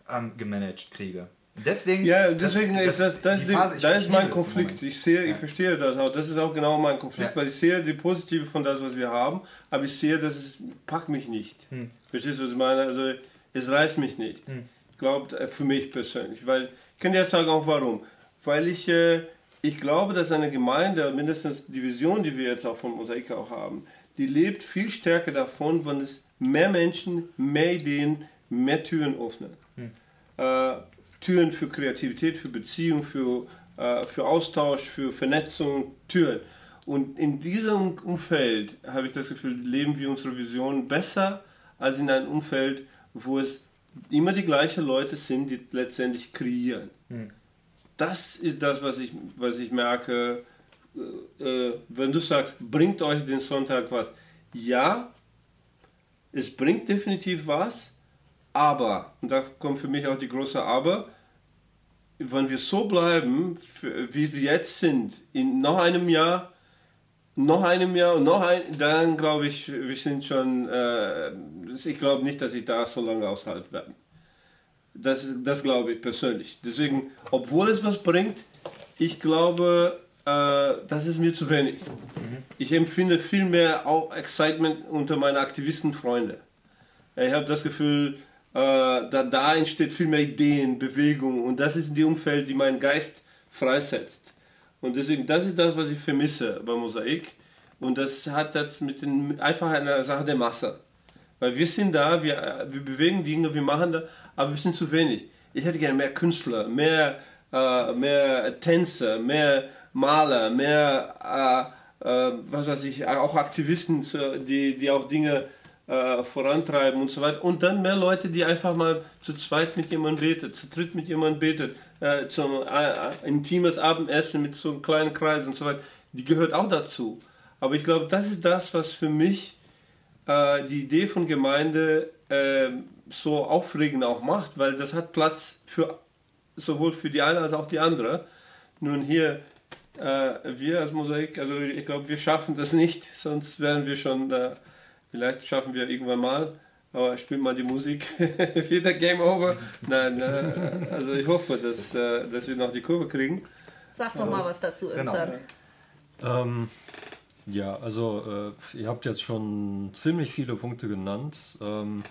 ähm, gemanagt kriege. Deswegen, ja, deswegen das, ist das, das, das, Phase, die, das ist mein Konflikt. Ich sehe, ja. ich verstehe das auch. Das ist auch genau mein Konflikt, ja. weil ich sehe die Positive von das, was wir haben, aber ich sehe, dass es packt mich nicht. Hm. Verstehst du, was ich meine? Also es reicht mich nicht. Hm. Ich glaube, für mich persönlich, weil ich kann dir sagen auch warum. Weil ich, äh, ich glaube, dass eine Gemeinde, mindestens die Vision, die wir jetzt auch von Mosaik auch haben, die lebt viel stärker davon, wenn es mehr Menschen, mehr Ideen, mehr Türen öffnen. Hm. Äh, Türen für Kreativität, für Beziehung, für, äh, für Austausch, für Vernetzung, Türen. Und in diesem Umfeld, habe ich das Gefühl, leben wir unsere Vision besser als in einem Umfeld, wo es immer die gleichen Leute sind, die letztendlich kreieren. Hm. Das ist das, was ich, was ich merke, äh, wenn du sagst, bringt euch den Sonntag was. Ja, es bringt definitiv was, aber, und da kommt für mich auch die große Aber, wenn wir so bleiben, wie wir jetzt sind, in noch einem Jahr, noch einem Jahr und noch ein, dann glaube ich, wir sind schon, äh, ich glaube nicht, dass ich da so lange aushalten werde. Das, das glaube ich persönlich. Deswegen, obwohl es was bringt, ich glaube, äh, das ist mir zu wenig. Mhm. Ich empfinde viel mehr auch Excitement unter meinen Aktivistenfreunden. Ich habe das Gefühl, Uh, da, da entsteht viel mehr Ideen, Bewegung und das ist die Umfeld, die meinen Geist freisetzt. Und deswegen, das ist das, was ich vermisse bei Mosaik und das hat das mit den, einfach eine Sache der Masse. Weil wir sind da, wir, wir bewegen Dinge, wir machen da, aber wir sind zu wenig. Ich hätte gerne mehr Künstler, mehr, uh, mehr Tänzer, mehr Maler, mehr, uh, uh, was weiß ich, auch Aktivisten, die, die auch Dinge Äh, vorantreiben und so weiter. Und dann mehr Leute, die einfach mal zu zweit mit jemandem betet, zu dritt mit jemandem betet, äh, zum äh, intimes Abendessen mit so einem kleinen Kreis und so weiter. Die gehört auch dazu. Aber ich glaube, das ist das, was für mich äh, die Idee von Gemeinde äh, so aufregend auch macht, weil das hat Platz für sowohl für die eine als auch die andere. Nun hier, äh, wir als Mosaik, also ich glaube, wir schaffen das nicht, sonst wären wir schon äh, vielleicht schaffen wir irgendwann mal, aber spielt mal die Musik, wieder Game Over. Nein, äh, also ich hoffe, dass, äh, dass wir noch die Kurve kriegen. Sag doch mal was dazu, genau. Ähm, ja, also äh, ihr habt jetzt schon ziemlich viele Punkte genannt. Ähm,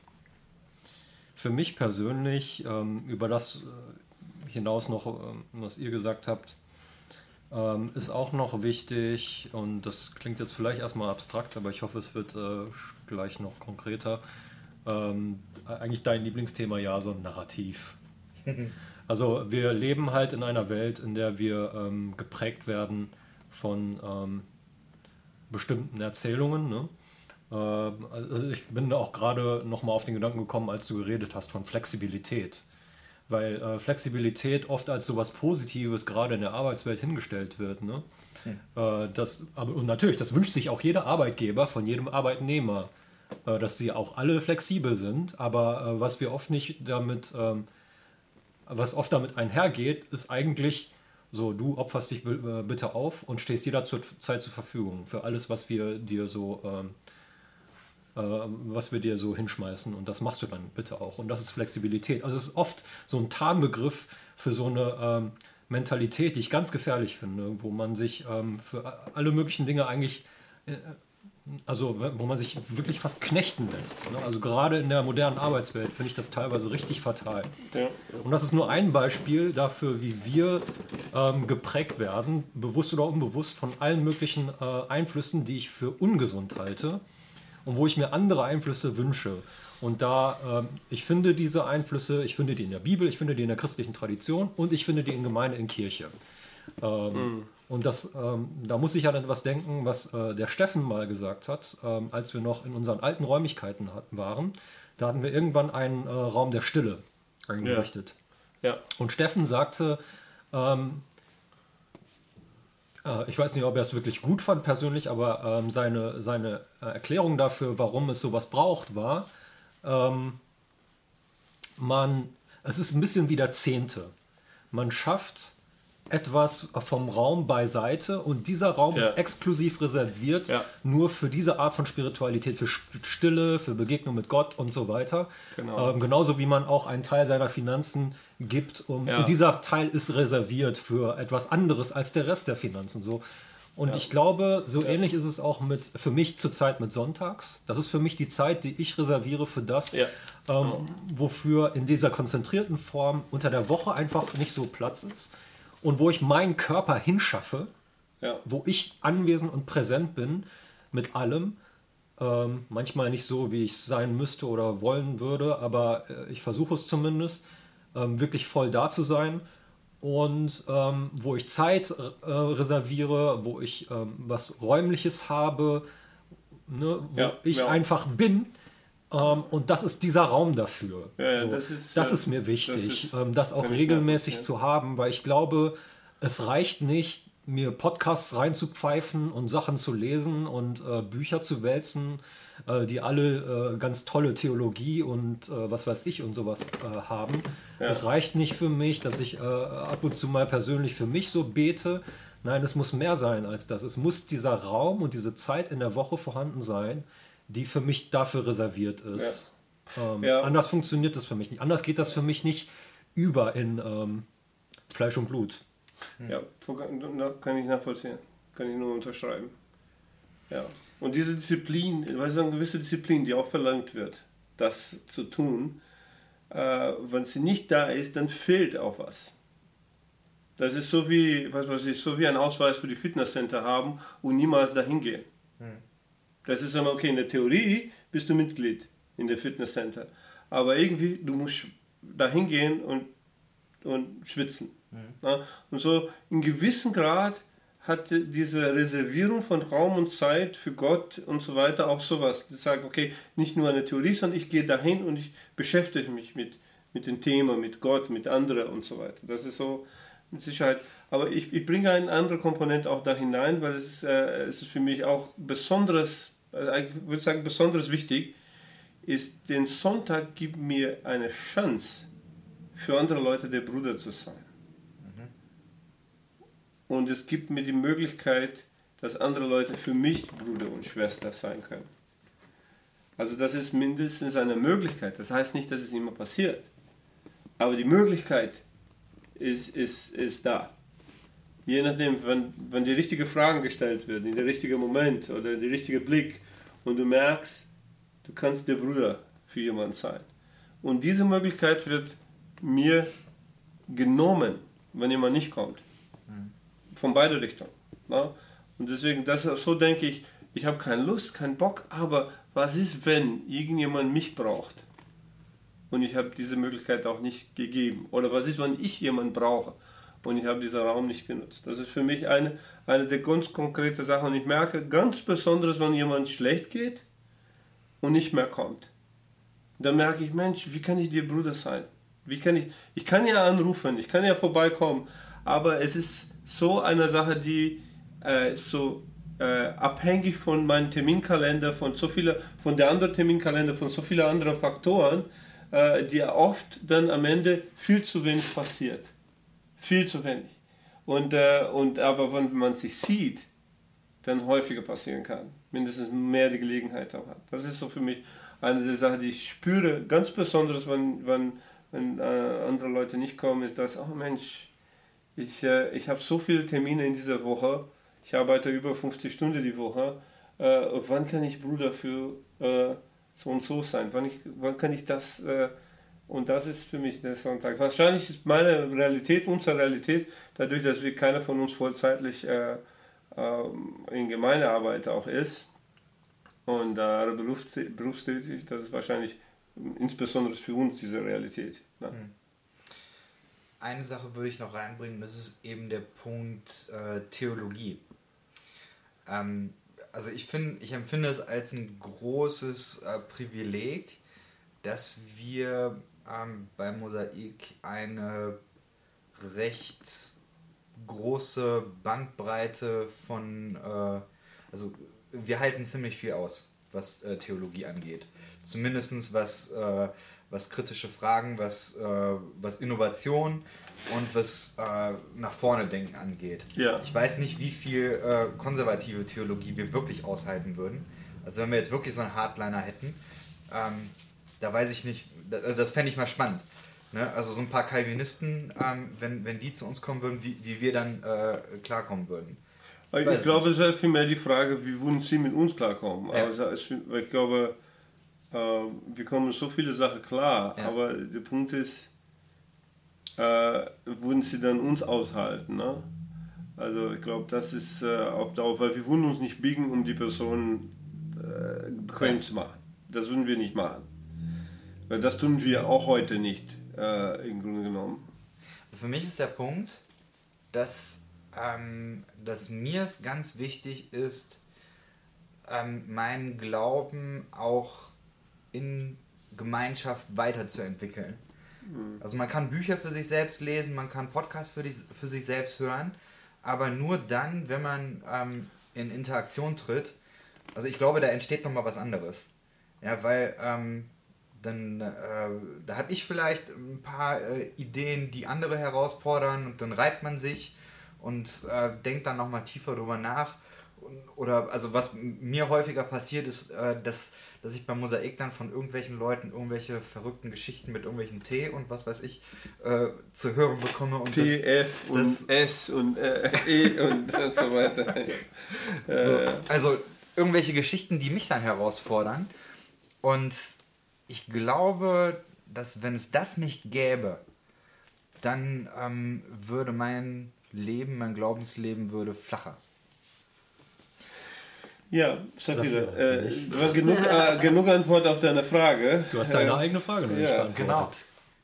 für mich persönlich, ähm, über das äh, hinaus noch, ähm, was ihr gesagt habt, Ähm, ist auch noch wichtig, und das klingt jetzt vielleicht erstmal abstrakt, aber ich hoffe, es wird äh, gleich noch konkreter. Ähm, eigentlich dein Lieblingsthema, ja, so ein Narrativ. Also wir leben halt in einer Welt, in der wir ähm, geprägt werden von ähm, bestimmten Erzählungen. Ne? Ähm, also ich bin auch gerade nochmal auf den Gedanken gekommen, als du geredet hast von Flexibilität. Weil äh, Flexibilität oft als so was Positives gerade in der Arbeitswelt hingestellt wird. Ne? Hm. Äh, das, aber, und natürlich, das wünscht sich auch jeder Arbeitgeber von jedem Arbeitnehmer, äh, dass sie auch alle flexibel sind. Aber äh, was wir oft nicht damit, ähm, was oft damit einhergeht, ist eigentlich so, du opferst dich b- äh, bitte auf und stehst jederzeit zur Verfügung für alles, was wir dir so ähm, was wir dir so hinschmeißen, und das machst du dann bitte auch. Und das ist Flexibilität. Also es ist oft so ein Tarnbegriff für so eine ähm, Mentalität, die ich ganz gefährlich finde, wo man sich ähm, für alle möglichen Dinge eigentlich, äh, also wo man sich wirklich fast knechten lässt. Ne? Also gerade in der modernen Arbeitswelt finde ich das teilweise richtig fatal. Ja. Und das ist nur ein Beispiel dafür, wie wir ähm, geprägt werden, bewusst oder unbewusst, von allen möglichen äh, Einflüssen, die ich für ungesund halte. Und wo ich mir andere Einflüsse wünsche. Und da, ähm, ich finde diese Einflüsse, ich finde die in der Bibel, ich finde die in der christlichen Tradition und ich finde die in Gemeinde, in Kirche. Ähm, mhm. Und das, ähm, da muss ich ja dann was denken, was äh, der Steffen mal gesagt hat, ähm, als wir noch in unseren alten Räumlichkeiten hatten, waren. Da hatten wir irgendwann einen äh, Raum der Stille eingerichtet. Ja. Ja. Und Steffen sagte, ähm, ich weiß nicht, ob er es wirklich gut fand persönlich, aber ähm, seine, seine Erklärung dafür, warum es sowas braucht, war, ähm, man, es ist ein bisschen wie der Zehnte. Man schafft etwas vom Raum beiseite und dieser Raum Ja. ist exklusiv reserviert Ja. nur für diese Art von Spiritualität, für Stille, für Begegnung mit Gott und so weiter. Genau. Ähm, genauso wie man auch einen Teil seiner Finanzen gibt, um Ja. dieser Teil ist reserviert für etwas anderes als der Rest der Finanzen. So. Und Ja. ich glaube, so ähnlich ist es auch mit für mich zurzeit mit Sonntags. Das ist für mich die Zeit, die ich reserviere für das, Ja. ähm, wofür in dieser konzentrierten Form unter der Woche einfach nicht so Platz ist. Und wo ich meinen Körper hinschaffe, Ja. wo ich anwesend und präsent bin mit allem. Ähm, manchmal nicht so, wie ich sein müsste oder wollen würde, aber äh, ich versuche es zumindest, ähm, wirklich voll da zu sein. Und ähm, wo ich Zeit äh, reserviere, wo ich ähm, was Räumliches habe, ne, wo Ja, ich ja. einfach bin. Ähm, und das ist dieser Raum dafür. Ja, ja, so. das ist, das äh, ist mir wichtig, das ist- ähm, das auch kann ich regelmäßig nachvollziehen. zu haben, weil ich glaube, es reicht nicht, mir Podcasts reinzupfeifen und Sachen zu lesen und äh, Bücher zu wälzen, äh, die alle äh, ganz tolle Theologie und äh, was weiß ich und sowas äh, haben. Ja. Es reicht nicht für mich, dass ich äh, ab und zu mal persönlich für mich so bete. Nein, es muss mehr sein als das. Es muss dieser Raum und diese Zeit in der Woche vorhanden sein, die für mich dafür reserviert ist. Ähm, Ja. Anders funktioniert das für mich nicht. Anders geht das für mich nicht über in ähm, Fleisch und Blut. Ja, kann ich nachvollziehen. Kann ich nur unterschreiben. Ja. Und diese Disziplin, weil es eine gewisse Disziplin, die auch verlangt wird, das zu tun, äh, wenn sie nicht da ist, dann fehlt auch was. Das ist so wie, was weiß ich, so wie ein Ausweis für die Fitnesscenter haben und niemals dahin gehen. Das ist immer okay, in der Theorie bist du Mitglied in der Fitnesscenter. Aber irgendwie, du musst dahin gehen und, und schwitzen. Ja, und so in gewissem Grad hat diese Reservierung von Raum und Zeit für Gott und so weiter auch sowas. Ich sage, okay, nicht nur eine Theorie, sondern ich gehe dahin und ich beschäftige mich mit, mit dem Thema, mit Gott, mit anderen und so weiter. Das ist so mit Sicherheit. Aber ich, ich bringe eine andere Komponente auch da hinein, weil es ist, äh, es ist für mich auch besonderes, äh, ich würde sagen besonders wichtig, ist, den Sonntag gibt mir eine Chance, für andere Leute der Bruder zu sein. Und es gibt mir die Möglichkeit, dass andere Leute für mich Bruder und Schwester sein können. Also das ist mindestens eine Möglichkeit. Das heißt nicht, dass es immer passiert. Aber die Möglichkeit ist, ist, ist da. Je nachdem, wenn, wenn die richtigen Fragen gestellt werden, in der richtigen Moment oder der richtige Blick und du merkst, du kannst der Bruder für jemanden sein. Und diese Möglichkeit wird mir genommen, wenn jemand nicht kommt. Von beide Richtungen. Ja? Und deswegen, das, so denke ich, ich habe keine Lust, keinen Bock, aber was ist, wenn irgendjemand mich braucht? Und ich habe diese Möglichkeit auch nicht gegeben. Oder was ist, wenn ich jemanden brauche und ich habe diesen Raum nicht genutzt? Das ist für mich eine, eine der ganz konkreten Sachen. Und ich merke ganz besonders, wenn jemand schlecht geht und nicht mehr kommt. Dann merke ich, Mensch, wie kann ich dir Bruder sein? Wie kann ich, ich kann ja anrufen, ich kann ja vorbeikommen, aber es ist so eine Sache, die äh, so äh, abhängig von meinem Terminkalender, von so viele, von der anderen Terminkalender, von so vielen anderen Faktoren, äh, die oft dann am Ende viel zu wenig passiert. Viel zu wenig. Und, äh, und aber wenn man sich sieht, dann häufiger passieren kann. Mindestens mehr die Gelegenheit auch hat. Das ist so für mich eine der Sachen, die ich spüre, ganz besonders, wenn, wenn, wenn äh, andere Leute nicht kommen, ist das, oh Mensch, ich, äh, ich habe so viele Termine in dieser Woche, ich arbeite über fünfzig Stunden die Woche, äh, wann kann ich Bruder für äh, so und so sein, wann, ich, wann kann ich das, äh, und das ist für mich der Sonntag. Wahrscheinlich ist meine Realität, unsere Realität, dadurch, dass wir keiner von uns vollzeitlich äh, äh, in Gemeindearbeit auch ist und äh, berufstätig, das ist wahrscheinlich insbesondere für uns diese Realität. Ne? Hm. Eine Sache würde ich noch reinbringen, das ist eben der Punkt äh, Theologie. Ähm, also ich finde, ich empfinde es als ein großes äh, Privileg, dass wir ähm, beim Mosaik eine recht große Bandbreite von, äh, also wir halten ziemlich viel aus, was äh, Theologie angeht. Zumindest was, äh, was kritische Fragen, was, äh, was Innovation und was äh, nach vorne denken angeht. Ja. Ich weiß nicht, wie viel äh, konservative Theologie wir wirklich aushalten würden. Also wenn wir jetzt wirklich so einen Hardliner hätten, ähm, da weiß ich nicht, das, das fände ich mal spannend. Ne? Also so ein paar Calvinisten, ähm, wenn, wenn die zu uns kommen würden, wie, wie wir dann äh, klarkommen würden. Ich, ich glaube, es ist vielmehr die Frage, wie würden sie mit uns klarkommen. Ja. Also ich, ich glaube, äh, wir kommen mit so viele Sachen klar, Ja. aber der Punkt ist, äh, würden sie dann uns aushalten, ne? Also ich glaube, das ist äh, auf Dauer, weil wir würden uns nicht biegen, um die Person äh, bequem Ja. zu machen. Das würden wir nicht machen. Weil das tun wir auch heute nicht, äh, im Grunde genommen. Für mich ist der Punkt, dass, ähm, dass mir es ganz wichtig ist, ähm, meinen Glauben auch in Gemeinschaft weiterzuentwickeln. Also man kann Bücher für sich selbst lesen, man kann Podcasts für, die, für sich selbst hören, aber nur dann, wenn man ähm, in Interaktion tritt, also ich glaube, da entsteht nochmal was anderes. Ja, weil ähm, dann, äh, da habe ich vielleicht ein paar äh, Ideen, die andere herausfordern und dann reibt man sich und äh, denkt dann nochmal tiefer drüber nach. Und, oder, also was mir häufiger passiert ist, äh, dass dass ich beim Mosaik dann von irgendwelchen Leuten irgendwelche verrückten Geschichten mit irgendwelchen T und was weiß ich äh, zu hören bekomme. Und T, F und das, S und äh, E und so weiter. So, also irgendwelche Geschichten, die mich dann herausfordern. Und ich glaube, dass wenn es das nicht gäbe, dann ähm, würde mein Leben, mein Glaubensleben würde flacher. Ja, Safira, Safira, äh, du hast genug, äh, genug Antwort auf deine Frage. Du hast deine äh, eigene Frage noch nicht ja, beantwortet.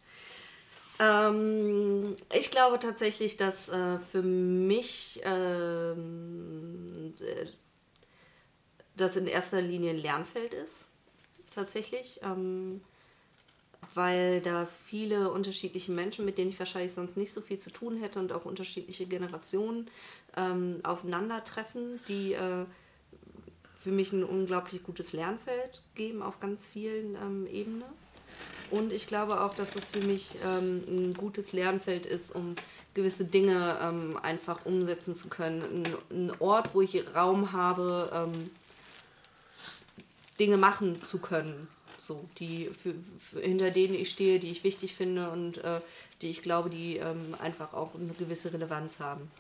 Ähm, ich glaube tatsächlich, dass äh, für mich ähm, äh, das in erster Linie ein Lernfeld ist. Tatsächlich. Ähm, weil da viele unterschiedliche Menschen, mit denen ich wahrscheinlich sonst nicht so viel zu tun hätte und auch unterschiedliche Generationen ähm, aufeinandertreffen, die äh, für mich ein unglaublich gutes Lernfeld geben auf ganz vielen ähm, Ebenen. Und ich glaube auch, dass es für mich ähm, ein gutes Lernfeld ist, um gewisse Dinge ähm, einfach umsetzen zu können. Ein, ein Ort, wo ich Raum habe, ähm, Dinge machen zu können. So, die für, für, hinter denen ich stehe, die ich wichtig finde und äh, die ich glaube, die ähm, einfach auch eine gewisse Relevanz haben.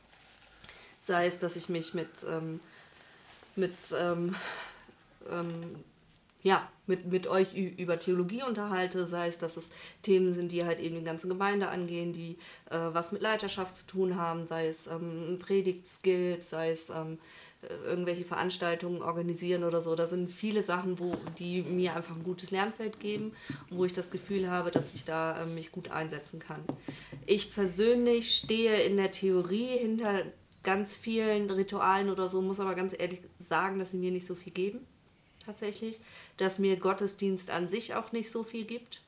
Sei es, dass ich mich mit, ähm, mit, ähm, ähm, ja, mit, mit euch über Theologie unterhalte, sei es, dass es Themen sind, die halt eben die ganze Gemeinde angehen, die äh, was mit Leiterschaft zu tun haben, sei es ähm, Predigtskills, sei es ähm, irgendwelche Veranstaltungen organisieren oder so. Da sind viele Sachen, wo die mir einfach ein gutes Lernfeld geben und wo ich das Gefühl habe, dass ich da äh, mich gut einsetzen kann. Ich persönlich stehe in der Theorie hinter ganz vielen Ritualen oder so, muss aber ganz ehrlich sagen, dass sie mir nicht so viel geben, tatsächlich. Dass mir Gottesdienst an sich auch nicht so viel gibt.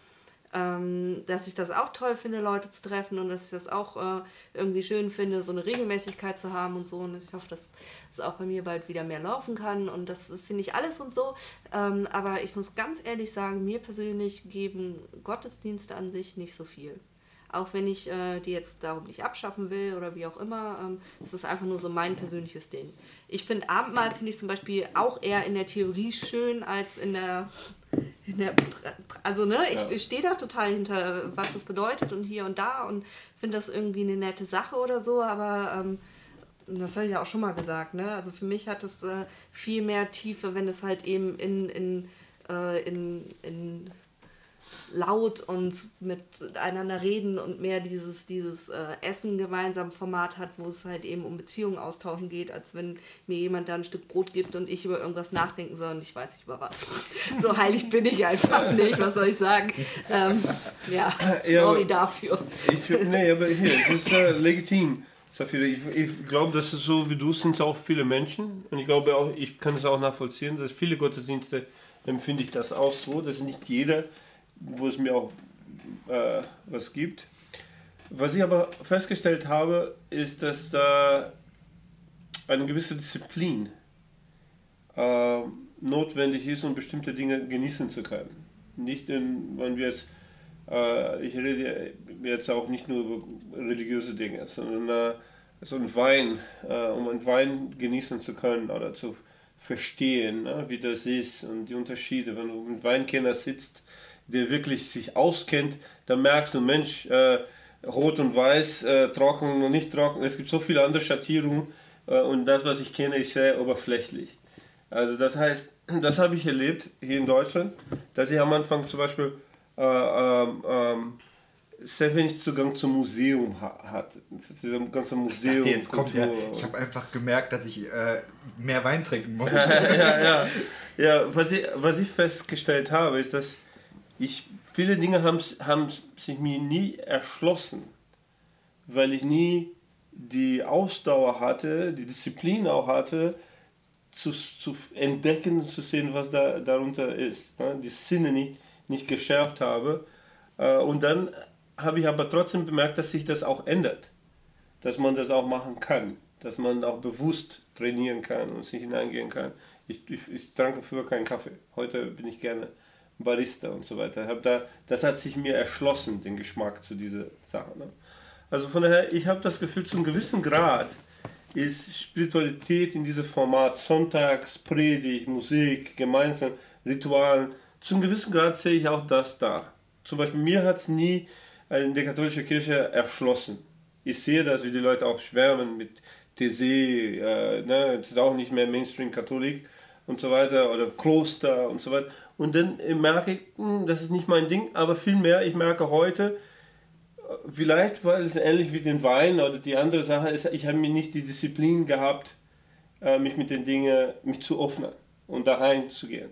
Ähm, dass ich das auch toll finde, Leute zu treffen und dass ich das auch äh, irgendwie schön finde, so eine Regelmäßigkeit zu haben und so. Und ich hoffe, dass es auch bei mir bald wieder mehr laufen kann und das finde ich alles und so. Ähm, aber ich muss ganz ehrlich sagen, mir persönlich geben Gottesdienste an sich nicht so viel. Auch wenn ich äh, die jetzt darum nicht abschaffen will oder wie auch immer. Ähm, das ist einfach nur so mein persönliches Ding. Ich finde Abendmahl finde ich zum Beispiel auch eher in der Theorie schön als in der... In der, also ne, ich, Ja. ich stehe da total hinter, was das bedeutet und hier und da und finde das irgendwie eine nette Sache oder so, aber ähm, das habe ich ja auch schon mal gesagt, ne? Also für mich hat es äh, viel mehr Tiefe, wenn es halt eben in, in, äh, in, in laut und miteinander reden und mehr dieses, dieses äh, Essen gemeinsam Format hat, wo es halt eben um Beziehungen austauschen geht, als wenn mir jemand da ein Stück Brot gibt und ich über irgendwas nachdenken soll und ich weiß nicht über was. So heilig bin ich einfach nicht, was soll ich sagen? Ähm, ja, sorry Ja, dafür. Ich, nee, aber hier, es ist äh, legitim. Safira. Ich, ich glaube, dass es so wie du sind, auch viele Menschen. Und ich glaube auch, ich kann es auch nachvollziehen, dass viele Gottesdienste empfinde ich das auch so, dass nicht jeder, wo es mir auch äh, was gibt. Was ich aber festgestellt habe, ist, dass da eine gewisse Disziplin äh, notwendig ist, um bestimmte Dinge genießen zu können. Nicht, in, wenn wir jetzt, äh, ich rede jetzt auch nicht nur über religiöse Dinge, sondern äh, so ein Wein, äh, um einen Wein genießen zu können oder zu verstehen, ne, wie das ist und die Unterschiede. Wenn du mit einem Weinkenner sitzt, der wirklich sich auskennt, dann merkst du, Mensch, äh, rot und weiß, äh, trocken und nicht trocken, es gibt so viele andere Schattierungen äh, und das, was ich kenne, ist sehr oberflächlich. Also das heißt, das habe ich erlebt hier in Deutschland, dass ich am Anfang zum Beispiel äh, ähm, ähm, sehr wenig Zugang zum Museum ha- hatte. Diese ganze Museum. Dachte, jetzt kommt Kultur. ja, ich habe einfach gemerkt, dass ich äh, mehr Wein trinken muss. ja, ja. ja was, ich, was ich festgestellt habe, ist, dass ich, viele Dinge haben, haben sich mir nie erschlossen, weil ich nie die Ausdauer hatte, die Disziplin auch hatte, zu, zu entdecken und zu sehen, was da darunter ist. Ne? Die Sinne nicht, nicht geschärft habe. Und dann habe ich aber trotzdem bemerkt, dass sich das auch ändert. Dass man das auch machen kann. Dass man auch bewusst trainieren kann und sich hineingehen kann. Ich, ich, ich trinke früher keinen Kaffee. Heute bin ich gerne Barista und so weiter. Hab da, das hat sich mir erschlossen, den Geschmack zu dieser Sache. Ne? Also von daher, ich habe das Gefühl, zu einem gewissen Grad ist Spiritualität in diesem Format, Sonntags, Predigt, Musik, gemeinsam, Ritualen, zu einem gewissen Grad sehe ich auch das da. Zum Beispiel mir hat es nie in der katholischen Kirche erschlossen. Ich sehe das, wie die Leute auch schwärmen mit T C, äh, ne, das ist auch nicht mehr Mainstream-Katholik und so weiter, oder Kloster und so weiter. Und dann merke ich, mh, das ist nicht mein Ding, aber vielmehr, ich merke heute, vielleicht, weil es ähnlich wie den Wein oder die andere Sache ist, ich habe mir nicht die Disziplin gehabt, äh, mich mit den Dingen, mich zu öffnen und da reinzugehen.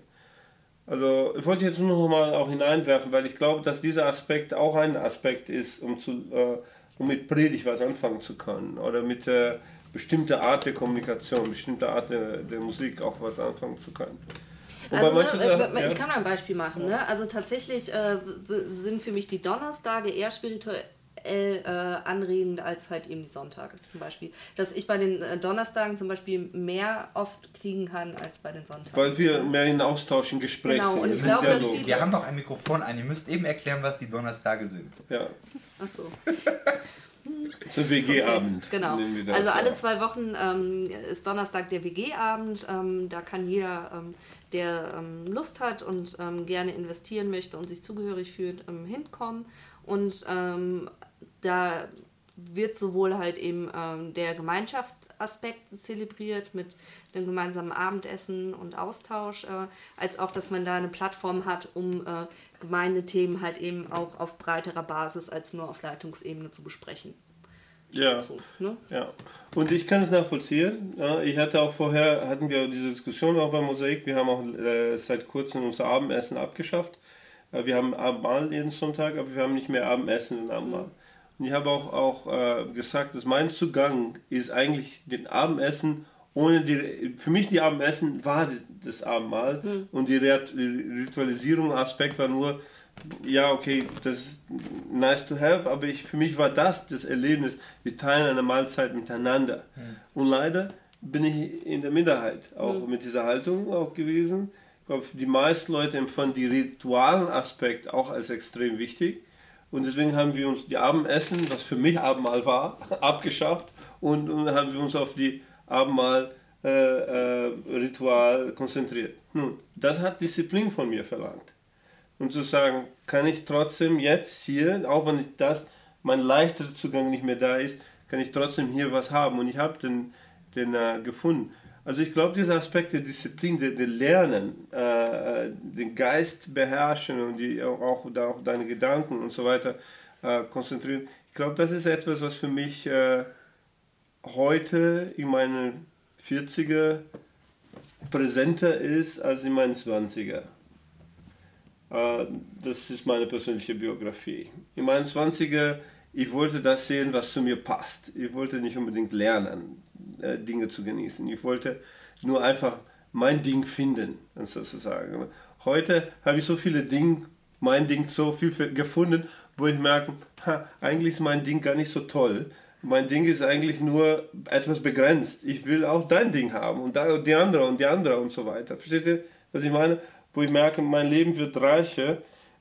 Also ich wollte jetzt nur noch mal auch hineinwerfen, weil ich glaube, dass dieser Aspekt auch ein Aspekt ist, um, zu, äh, um mit Predigt was anfangen zu können oder mit äh, bestimmter Art der Kommunikation, bestimmter Art der, der Musik auch was anfangen zu können. Also, ne, Sachen, ich kann mal ein Beispiel machen. Ne? Also tatsächlich äh, sind für mich die Donnerstage eher spirituell äh, anregend als halt eben die Sonntage zum Beispiel. Dass ich bei den äh, Donnerstagen zum Beispiel mehr oft kriegen kann als bei den Sonntagen. Weil wir mehr in Austausch, in Gespräch genau, sind. Und ich glaube, dass wir haben doch ein Mikrofon an, ihr müsst eben erklären, was die Donnerstage sind. Ja. Ach so. So ein W G-Abend. Okay, genau. Also alle zwei Wochen ähm, ist Donnerstag der W G-Abend. Ähm, da kann jeder, ähm, der ähm, Lust hat und ähm, gerne investieren möchte und sich zugehörig fühlt, ähm, hinkommen. Und ähm, da wird sowohl halt eben ähm, der Gemeinschaftsaspekt zelebriert mit dem gemeinsamen Abendessen und Austausch, äh, als auch, dass man da eine Plattform hat, um äh, Gemeindethemen halt eben auch auf breiterer Basis als nur auf Leitungsebene zu besprechen. Ja, so, ne? ja. Und ich kann es nachvollziehen. Ich hatte auch vorher, hatten wir diese Diskussion auch beim Mosaik, wir haben auch äh, seit kurzem unser Abendessen abgeschafft. Wir haben Abendmahl jeden Sonntag, aber wir haben nicht mehr Abendessen und Abendmahl. Und ich habe auch, auch äh, gesagt, dass mein Zugang ist eigentlich den Abendessen, ohne die, für mich die Abendessen war das Abendmahl mhm. und die Ritualisierung Aspekt war nur, ja okay, das ist nice to have, aber ich, für mich war das das Erlebnis, wir teilen eine Mahlzeit miteinander. Mhm. Und leider bin ich in der Minderheit auch mhm. mit dieser Haltung auch gewesen. Ich glaube, die meisten Leute empfanden die ritualen Aspekt auch als extrem wichtig. Und deswegen haben wir uns die Abendessen, was für mich Abendmahl war, abgeschafft und, und haben wir uns auf die Abendmahl-Ritual äh, äh, konzentriert. Nun, das hat Disziplin von mir verlangt. Und zu sagen, kann ich trotzdem jetzt hier, auch wenn ich das, mein leichterer Zugang nicht mehr da ist, kann ich trotzdem hier was haben. Und ich habe den, den äh, gefunden. Also ich glaube, dieser Aspekt der Disziplin, der, der Lernen, äh, den Geist beherrschen und die, auch, auch, auch deine Gedanken und so weiter äh, konzentrieren, ich glaube, das ist etwas, was für mich äh, heute in meinen vierziger präsenter ist als in meinen zwanziger. Äh, das ist meine persönliche Biografie. In meinen zwanziger, ich wollte das sehen, was zu mir passt. Ich wollte nicht unbedingt lernen, Dinge zu genießen. Ich wollte nur einfach mein Ding finden, sozusagen. Heute habe ich so viele Dinge, mein Ding so viel gefunden, wo ich merke, ha, eigentlich ist mein Ding gar nicht so toll. Mein Ding ist eigentlich nur etwas begrenzt. Ich will auch dein Ding haben und die andere und die andere und so weiter. Versteht ihr, was ich meine? Wo ich merke, mein Leben wird reicher,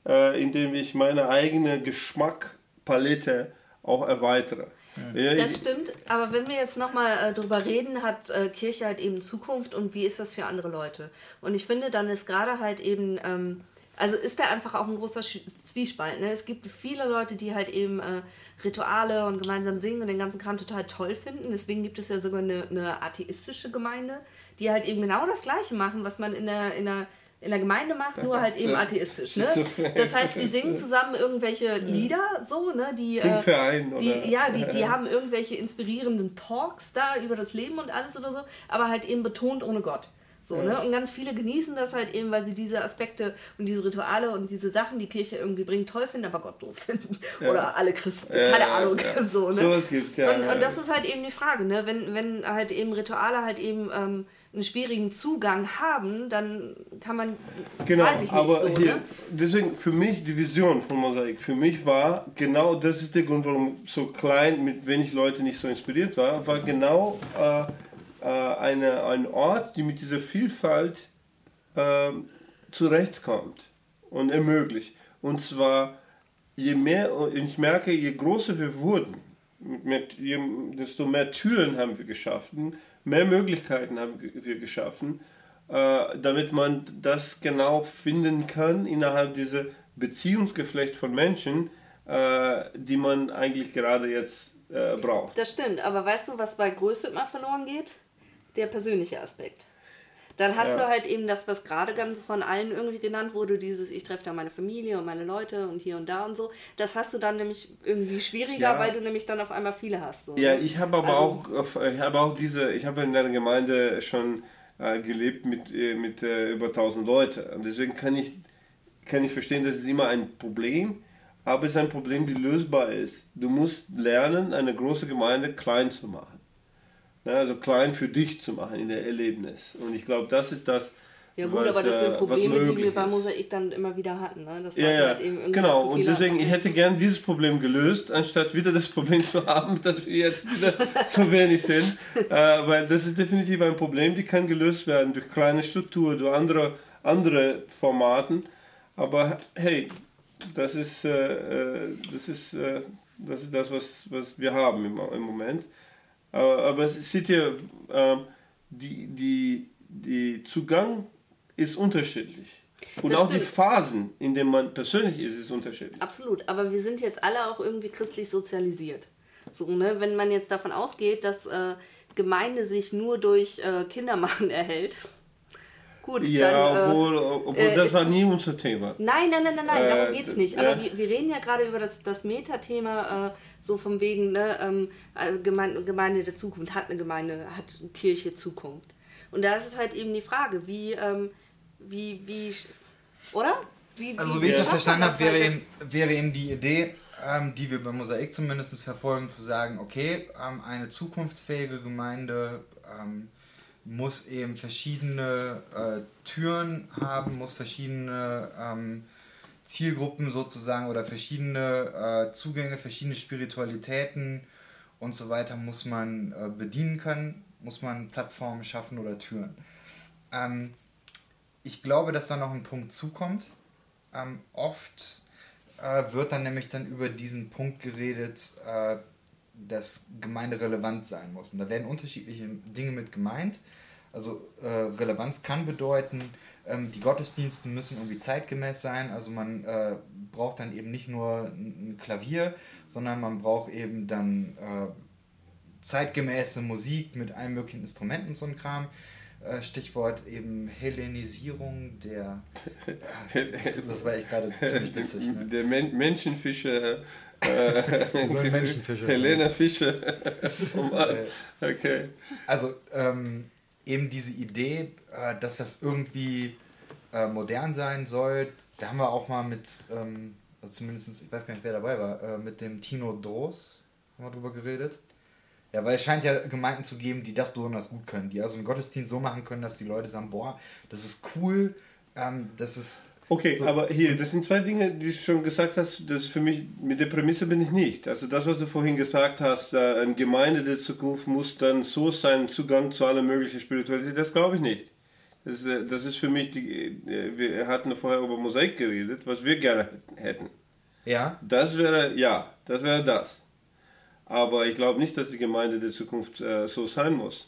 äh, indem ich meine eigene Geschmackpalette auch erweitere. Ja, das stimmt, aber wenn wir jetzt nochmal äh, drüber reden, hat äh, Kirche halt eben Zukunft und wie ist das für andere Leute? Und ich finde, dann ist gerade halt eben, ähm, also ist da einfach auch ein großer Zwiespalt. Ne? Es gibt viele Leute, die halt eben äh, Rituale und gemeinsam singen und den ganzen Kram total toll finden. Deswegen gibt es ja sogar eine, eine atheistische Gemeinde, die halt eben genau das Gleiche machen, was man in der, in der in der Gemeinde macht, nur halt eben atheistisch. Ne? Das heißt, die singen zusammen irgendwelche Lieder, so, ne? Die, Singverein, die, oder? Ja, die, die haben irgendwelche inspirierenden Talks da über das Leben und alles oder so, aber halt eben betont ohne Gott. So, ja. Ne? Und ganz viele genießen das halt eben, weil sie diese Aspekte und diese Rituale und diese Sachen, die Kirche irgendwie bringt, toll finden, aber Gott doof finden. Ja. Oder alle Christen, ja, keine ja, Ahnung. Ja. So, ne? So was gibt's, ja. Und, und das ist halt eben die Frage, ne? wenn, wenn halt eben Rituale halt eben ähm, einen schwierigen Zugang haben, dann kann man, genau, weiß ich nicht aber so, hier, ne? deswegen für mich die Vision von Mosaik, für mich war genau, das ist der Grund, warum so klein, mit wenig Leute nicht so inspiriert war, war genau äh, äh, eine, ein Ort, die mit dieser Vielfalt äh, zurechtkommt und ermöglicht. Und zwar, je mehr, ich merke, je größer wir wurden, mit, je, desto mehr Türen haben wir geschaffen, mehr Möglichkeiten haben wir geschaffen, äh, damit man das genau finden kann innerhalb dieser Beziehungsgeflecht von Menschen, äh, die man eigentlich gerade jetzt äh, braucht. Das stimmt, aber weißt du, was bei Größe immer verloren geht? Der persönliche Aspekt. Dann hast ja. du halt eben das, was gerade ganz von allen irgendwie genannt wurde, dieses, ich treffe da meine Familie und meine Leute und hier und da und so. Das hast du dann nämlich irgendwie schwieriger, ja. weil du nämlich dann auf einmal viele hast. So, ja, ne? ich habe aber also, auch, ich habe auch diese, ich habe in einer Gemeinde schon äh, gelebt mit, mit äh, über tausend Leuten. Und deswegen kann ich, kann ich verstehen, das ist immer ein Problem, aber es ist ein Problem, die lösbar ist. Du musst lernen, eine große Gemeinde klein zu machen. Also klein für dich zu machen in der Erlebnis. Und ich glaube, das ist das, ja gut, was, aber das sind Probleme, die wir bei ist. Mosaik dann immer wieder hatten. Ne? Das ja, ja. Halt eben genau. Und deswegen, ich hätte gern dieses Problem gelöst, anstatt wieder das Problem zu haben, dass wir jetzt wieder zu wenig sind. Äh, weil das ist definitiv ein Problem, die kann gelöst werden durch kleine Struktur, durch andere, andere Formaten. Aber hey, das ist, äh, das, ist, äh, das ist das, was, was wir haben im, im Moment. Aber es seht ihr, die, die, die Zugang ist unterschiedlich. Und das auch stimmt. die Phasen, in denen man persönlich ist, ist unterschiedlich. Absolut, aber wir sind jetzt alle auch irgendwie christlich sozialisiert. So, ne? Wenn man jetzt davon ausgeht, dass äh, Gemeinde sich nur durch äh, Kindermachen erhält, gut, ja, dann... obwohl, obwohl äh, das war nie unser Thema. Nein, nein, nein, nein, nein, darum geht es nicht. Ja. Aber wir, wir reden ja gerade über das, das Metathema, äh, so von wegen, ne, ähm, Gemeinde, Gemeinde der Zukunft, hat eine Gemeinde, hat Kirche Zukunft. Und da ist es halt eben die Frage, wie, ähm, wie, wie, oder? Wie, also wie, wie ich das verstanden habe, wäre, halt wäre eben die Idee, ähm, die wir bei Mosaik zumindest verfolgen, zu sagen, okay, ähm, eine zukunftsfähige Gemeinde ähm, muss eben verschiedene äh, Türen haben, muss verschiedene ähm, Zielgruppen sozusagen oder verschiedene äh, Zugänge, verschiedene Spiritualitäten und so weiter muss man äh, bedienen können, muss man Plattformen schaffen oder Türen. Ähm, ich glaube, dass da noch ein Punkt zukommt. Ähm, oft äh, wird dann nämlich dann über diesen Punkt geredet, äh, dass Gemeinde relevant sein muss. Und da werden unterschiedliche Dinge mit gemeint. Also äh, Relevanz kann bedeuten, ähm, die Gottesdienste müssen irgendwie zeitgemäß sein. Also man äh, braucht dann eben nicht nur ein Klavier, sondern man braucht eben dann äh, zeitgemäße Musik mit allen möglichen Instrumenten und so ein Kram. Äh, Stichwort eben Hellenisierung der... Äh, das, das war echt gerade ziemlich witzig. Ne? Der Men- Menschenfischer... Äh, so ein Menschenfischer. Helena Fischer. Okay. Also ähm, eben diese Idee, äh, dass das irgendwie äh, modern sein soll, da haben wir auch mal mit, ähm, also zumindest, ich weiß gar nicht, wer dabei war, äh, mit dem Tino Droos haben wir drüber geredet. Ja, weil es scheint ja Gemeinden zu geben, die das besonders gut können, die also einen Gottesdienst so machen können, dass die Leute sagen, boah, das ist cool, ähm, das ist... Okay, so. Aber hier, das sind zwei Dinge, die du schon gesagt hast, das für mich, mit der Prämisse bin ich nicht. Also das, was du vorhin gesagt hast, äh, eine Gemeinde der Zukunft muss dann so sein, Zugang zu aller möglichen Spiritualität, das glaube ich nicht. Das ist, das ist für mich, die, wir hatten vorher über Mosaik geredet, was wir gerne hätten. Ja. Das wäre, ja, das wäre das. Aber ich glaube nicht, dass die Gemeinde der Zukunft äh, so sein muss.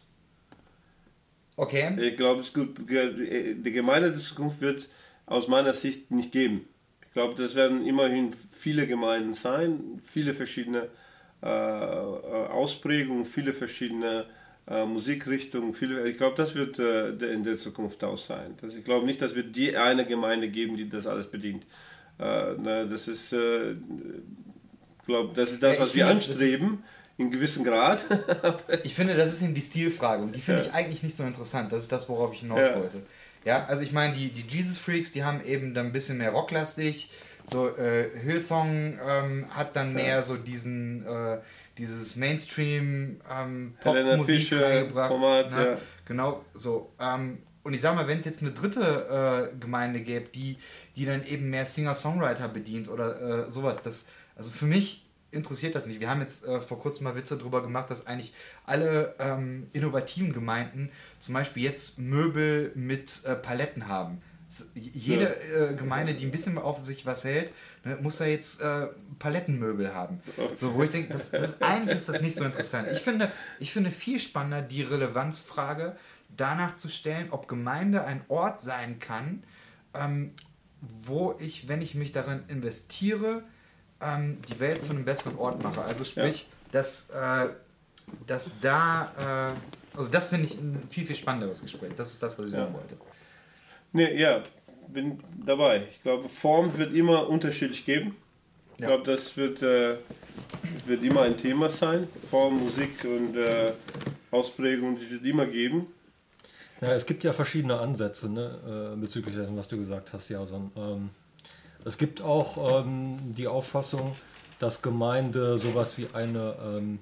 Okay. Ich glaube, es gut, die Gemeinde der Zukunft wird aus meiner Sicht nicht geben. Ich glaube, das werden immerhin viele Gemeinden sein, viele verschiedene äh, Ausprägungen, viele verschiedene äh, Musikrichtungen. Viele, ich glaube, das wird äh, in der Zukunft auch sein. Das, ich glaube nicht, dass wir die eine Gemeinde geben, die das alles bedient. Äh, na, das ist, äh, ich glaube, das ist das, Ja, was wir finde, anstreben. In gewissem Grad. Ich finde, das ist eben die Stilfrage und die finde Ja. ich eigentlich nicht so interessant. Das ist das, worauf ich hinaus Ja. wollte. Ja, also ich meine, die, die Jesus Freaks, die haben eben dann ein bisschen mehr rocklastig. So äh, Hillsong ähm, hat dann mehr so diesen äh, dieses Mainstream ähm, Helena Popmusik Fischer reingebracht. Format, ne? ja. Genau, so. Ähm, und ich sag mal, wenn es jetzt eine dritte äh, Gemeinde gäbe, die, die dann eben mehr Singer-Songwriter bedient oder äh, sowas, das, also für mich interessiert das nicht. Wir haben jetzt äh, vor kurzem mal Witze darüber gemacht, dass eigentlich alle ähm, innovativen Gemeinden zum Beispiel jetzt Möbel mit äh, Paletten haben. S- Jede äh, Gemeinde, die ein bisschen auf sich was hält, ne, muss da jetzt äh, Palettenmöbel haben. So, wo ich denke, das, das, eigentlich ist das nicht so interessant. Ich finde, ich finde viel spannender die Relevanzfrage danach zu stellen, ob Gemeinde ein Ort sein kann, ähm, wo ich, wenn ich mich darin investiere, ähm, die Welt zu einem besseren Ort mache. Also sprich, ja. dass, äh, dass da, äh, also das finde ich ein viel, viel spannenderes Gespräch. Das ist das, was ich Ja. sagen wollte. Nee, ja, bin dabei. Ich glaube, Form wird immer unterschiedlich geben. Ich Ja. glaube, das wird, äh, wird immer ein Thema sein. Form, Musik und äh, Ausprägung, die wird immer geben. Ja, es gibt ja verschiedene Ansätze, ne, äh, bezüglich dessen, was du gesagt hast, Jason. Ähm, es gibt auch ähm, die Auffassung, dass Gemeinde sowas wie eine ähm,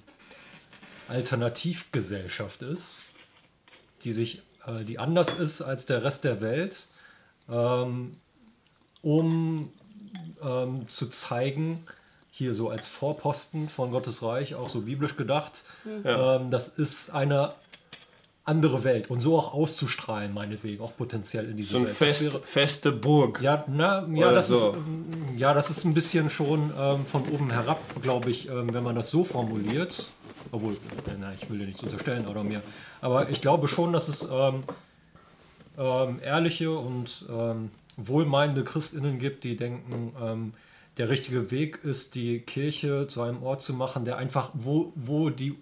Alternativgesellschaft ist, die sich, äh, die anders ist als der Rest der Welt, ähm, um ähm, zu zeigen, hier so als Vorposten von Gottes Reich, auch so biblisch gedacht, Ja. ähm, das ist eine andere Welt und so auch auszustrahlen, meinetwegen, auch potenziell in diese So eine Welt. fest, Das wäre, feste Burg. ja, na, ja, Oder das so. ist, ähm, ja, das ist ein bisschen schon ähm, von oben herab, glaube ich, ähm, wenn man das so formuliert. Obwohl, äh, na, ich will dir nichts unterstellen oder mir. Aber ich glaube schon, dass es ähm, ähm, ehrliche und ähm, wohlmeinende ChristInnen gibt, die denken, ähm, der richtige Weg ist, die Kirche zu einem Ort zu machen, der einfach, wo, wo die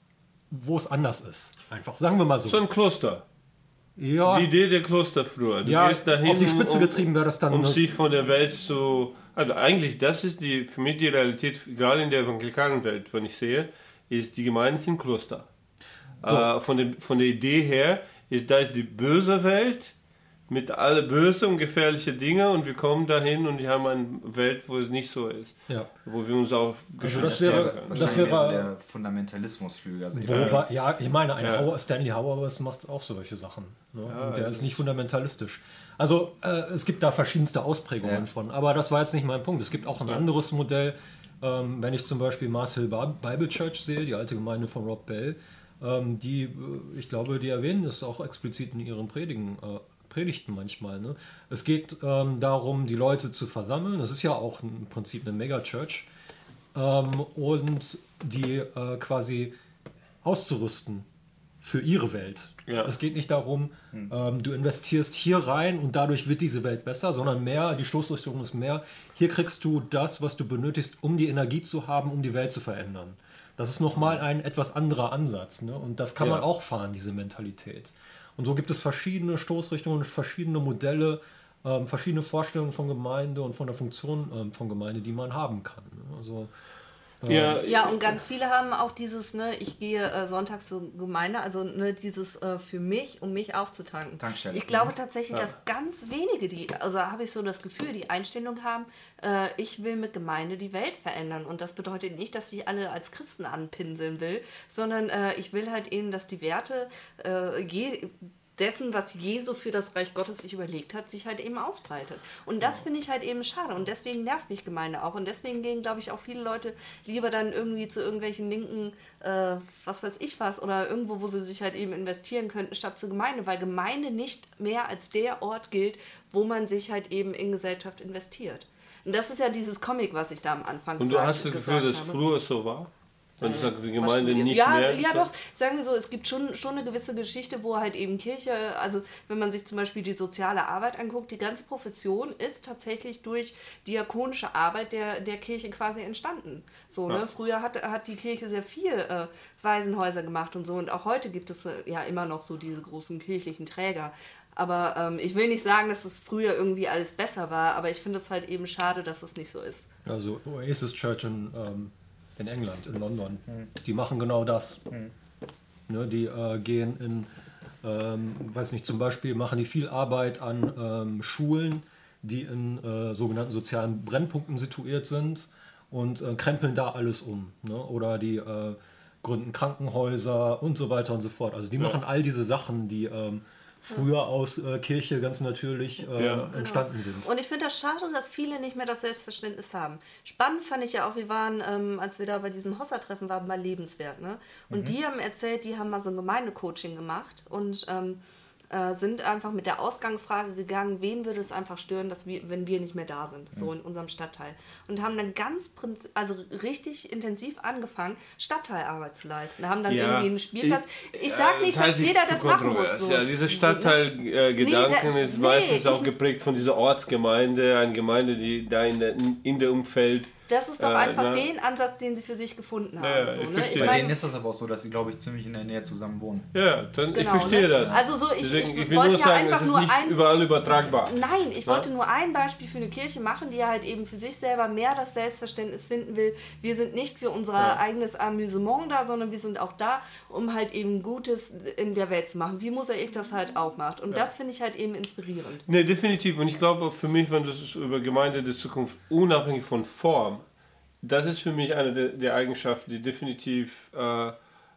wo es anders ist. Einfach, sagen wir mal so. So ein Kloster. Ja, Die Idee der Kloster früher. Du ja, gehst dahin, auf die Spitze um, getrieben wäre das dann. um eine- sich von der Welt zu... Also eigentlich, das ist die für mich die Realität, gerade in der evangelikalen Welt, wenn ich sehe, ist, die Gemeinden sind Kloster. Äh, von, dem, von der Idee her, ist da ist die böse Welt mit alle böse und gefährliche Dinge und wir kommen dahin und wir haben eine Welt, wo es nicht so ist. Ja. Wo wir uns auch Also das geschützt wäre- werden können. das Wahrscheinlich wäre- mehr so der Fundamentalismusflügel. Also ich Wobei, ja, ich meine, ein Ja. Hauer, Stanley Hauerwas macht auch solche Sachen. Ne? Ja, Und der das ist nicht fundamentalistisch. Also äh, es gibt da verschiedenste Ausprägungen Ja. von, aber das war jetzt nicht mein Punkt. Es gibt auch ein anderes Modell, ähm, wenn ich zum Beispiel Mars Hill Bar- Bible Church sehe, die alte Gemeinde von Rob Bell, ähm, die, äh, ich glaube, die erwähnen das auch explizit in ihren Predigen, äh, Predigten manchmal. Ne? Es geht ähm, darum, die Leute zu versammeln. Das ist ja auch im Prinzip eine Megachurch. Ähm, und die äh, quasi auszurüsten für ihre Welt. Ja. Es geht nicht darum, ähm, du investierst hier rein und dadurch wird diese Welt besser, sondern mehr, die Stoßrichtung ist mehr, hier kriegst du das, was du benötigst, um die Energie zu haben, um die Welt zu verändern. Das ist nochmal ein etwas anderer Ansatz. Ne? Und das kann Ja. man auch fahren, diese Mentalität. Und so gibt es verschiedene Stoßrichtungen, verschiedene Modelle, ähm, verschiedene Vorstellungen von Gemeinde und von der Funktion ähm, von Gemeinde, die man haben kann. Ne? Also, Ja, Ja, und ganz viele haben auch dieses, ne, ich gehe äh, sonntags zur Gemeinde, also ne, dieses äh, für mich, um mich aufzutanken. Tankstelle. Ich glaube tatsächlich, Ja. dass ganz wenige, die, also habe ich so das Gefühl, die Einstellung haben, äh, ich will mit Gemeinde die Welt verändern. Und das bedeutet nicht, dass ich alle als Christen anpinseln will, sondern äh, ich will halt eben, dass die Werte äh, je, dessen, was Jesu für das Reich Gottes sich überlegt hat, sich halt eben ausbreitet. Und das finde ich halt eben schade. Und deswegen nervt mich Gemeinde auch. Und deswegen gehen, glaube ich, auch viele Leute lieber dann irgendwie zu irgendwelchen linken, äh, was weiß ich was, oder irgendwo, wo sie sich halt eben investieren könnten, statt zur Gemeinde. Weil Gemeinde nicht mehr als der Ort gilt, wo man sich halt eben in Gesellschaft investiert. Und das ist ja dieses Comic, was ich da am Anfang Und du hast das Gefühl, dass früher so war? Wenn du sagst, die Gemeinde nicht ja, mehr... Ja, doch. Sagen wir so, es gibt schon, schon eine gewisse Geschichte, wo halt eben Kirche, also wenn man sich zum Beispiel die soziale Arbeit anguckt, die ganze Profession ist tatsächlich durch diakonische Arbeit der, der Kirche quasi entstanden. So, ja. ne? Früher hat, hat die Kirche sehr viel äh, Waisenhäuser gemacht und so, und auch heute gibt es äh, ja immer noch so diese großen kirchlichen Träger. Aber ähm, ich will nicht sagen, dass es früher irgendwie alles besser war, aber ich finde es halt eben schade, dass es nicht so ist. Also Oasis Church in... Ähm in England, in London. Hm. Die machen genau das. Hm. Ne, die äh, gehen in, ähm, weiß nicht, zum Beispiel machen die viel Arbeit an ähm, Schulen, die in äh, sogenannten sozialen Brennpunkten situiert sind, und äh, krempeln da alles um. Ne? Oder die äh, gründen Krankenhäuser und so weiter und so fort. Also die ja. machen all diese Sachen, die ähm, früher aus äh, Kirche ganz natürlich äh, ja. entstanden sind. Und ich finde das schade, dass viele nicht mehr das Selbstverständnis haben. Spannend fand ich ja auch, wir waren, ähm, als wir da bei diesem Hossa-Treffen waren, mal Lebenswert. Ne? Und mhm. die haben erzählt, die haben mal so ein Gemeindecoaching gemacht und ähm, äh, sind einfach mit der Ausgangsfrage gegangen, wen würde es einfach stören, dass wir, wenn wir nicht mehr da sind, so in unserem Stadtteil. Und haben dann ganz, also richtig intensiv angefangen, Stadtteilarbeit zu leisten. Haben dann ja. irgendwie einen Spielplatz. Ich sage nicht, dass jeder das machen muss. So. Ja, dieser Stadtteilgedanken äh, nee, ist nee, meistens auch geprägt von dieser Ortsgemeinde, eine Gemeinde, die da in der, in der Umfeld. Das ist doch einfach äh, den Ansatz, den sie für sich gefunden haben. Ja, so, ich ne? ich Bei mein, denen ist das aber auch so, dass sie, glaube ich, ziemlich in der Nähe zusammen wohnen. Ja, dann, genau, ich verstehe ne? das. Also so, ich, Deswegen, ich, ich will wollte nur ja sagen, einfach es ist nur nicht ein, überall übertragbar. Nein, ich ja? wollte nur ein Beispiel für eine Kirche machen, die ja halt eben für sich selber mehr das Selbstverständnis finden will. Wir sind nicht für unser ja. eigenes Amüsement da, sondern wir sind auch da, um halt eben Gutes in der Welt zu machen, wie Mosaik das halt auch macht. Und ja. das finde ich halt eben inspirierend. Nee, definitiv. Und ich glaube, für mich, wenn das über Gemeinde der Zukunft, unabhängig von Form, das ist für mich eine der, der Eigenschaften, die definitiv, äh, äh,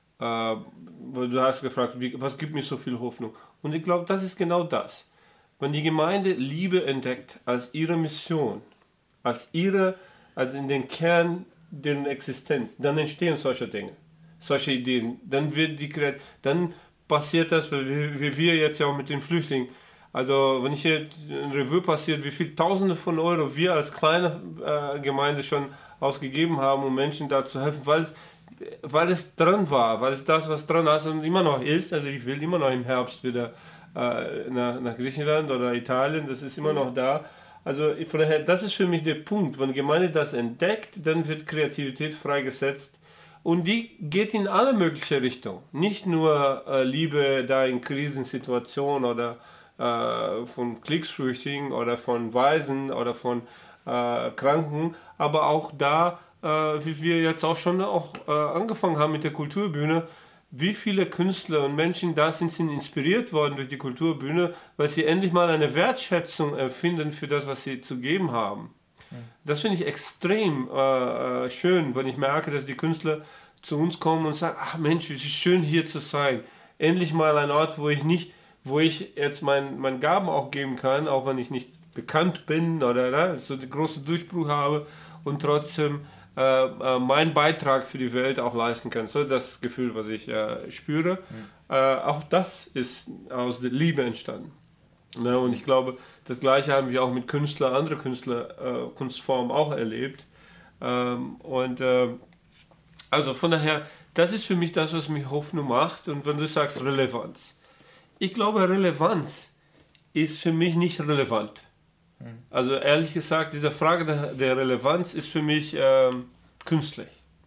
du hast gefragt, wie, was gibt mir so viel Hoffnung? Und ich glaube, das ist genau das. Wenn die Gemeinde Liebe entdeckt als ihre Mission, als ihre, also in den Kern der Existenz, dann entstehen solche Dinge, solche Ideen. Dann wird die, dann passiert das, wie, wie wir jetzt ja auch mit den Flüchtlingen. Also wenn ich hier ein Revue passiert, wie viele Tausende von Euro wir als kleine äh, Gemeinde schon ausgegeben haben, um Menschen da zu helfen, weil, weil es dran war, weil es das, was dran ist und immer noch ist. Also ich will immer noch im Herbst wieder äh, nach, nach Griechenland oder Italien, das ist immer noch da. Also von daher, das ist für mich der Punkt. Wenn die Gemeinde das entdeckt, dann wird Kreativität freigesetzt und die geht in alle möglichen Richtungen. Nicht nur äh, Liebe da in Krisensituationen oder äh, von Kriegsflüchtlingen oder von Waisen oder von äh, Kranken, aber auch da, äh, wie wir jetzt auch schon auch äh, angefangen haben mit der Kulturbühne, wie viele Künstler und Menschen da sind, sind inspiriert worden durch die Kulturbühne, weil sie endlich mal eine Wertschätzung empfinden für das, was sie zu geben haben. Das finde ich extrem äh, schön, wenn ich merke, dass die Künstler zu uns kommen und sagen, ach Mensch, es ist schön hier zu sein. Endlich mal ein Ort, wo ich nicht, wo ich jetzt mein, mein Gaben auch geben kann, auch wenn ich nicht bekannt bin oder ne, so den großen Durchbruch habe und trotzdem äh, äh, meinen Beitrag für die Welt auch leisten kann. So das Gefühl, was ich äh, spüre. Mhm. Äh, auch das ist aus der Liebe entstanden. Ne, und ich glaube, das Gleiche haben wir auch mit Künstlern, andere Künstler, äh, Kunstformen auch erlebt. Ähm, und äh, also von daher, das ist für mich das, was mich Hoffnung macht. Und wenn du sagst Relevanz. Ich glaube, Relevanz ist für mich nicht relevant. Also ehrlich gesagt, diese Frage der, der Relevanz ist für mich ähm, künstlich.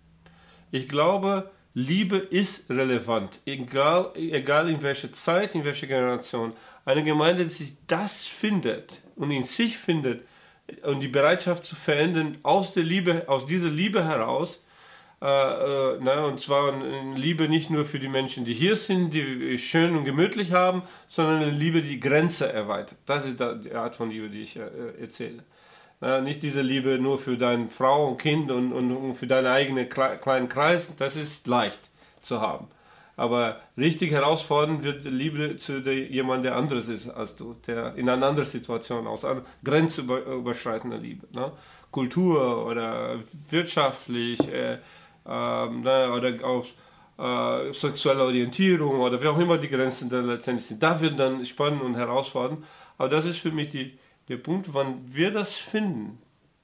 Ich glaube, Liebe ist relevant, egal, egal in welcher Zeit, in welcher Generation. Eine Gemeinde, die sich das findet und in sich findet und die Bereitschaft zu verändern aus der Liebe, aus dieser Liebe heraus, äh, äh, na, und zwar eine Liebe nicht nur für die Menschen, die hier sind, die schön und gemütlich haben, sondern eine Liebe, die Grenze erweitert. Das ist die Art von Liebe, die ich äh, erzähle. Na, nicht diese Liebe nur für deine Frau und Kind und, und, und für deinen eigenen kleinen Kreis, das ist leicht zu haben. Aber richtig herausfordernd wird Liebe zu jemandem, der anderes ist als du, der in einer anderen Situation aus, einer grenzüberschreitender Liebe. Ne? Kultur oder wirtschaftlich äh, ähm, ne, oder auf äh, sexuelle Orientierung oder wie auch immer die Grenzen dann letztendlich sind. Da wird dann spannend und herausfordernd. Aber das ist für mich die, der Punkt, wann wir das finden,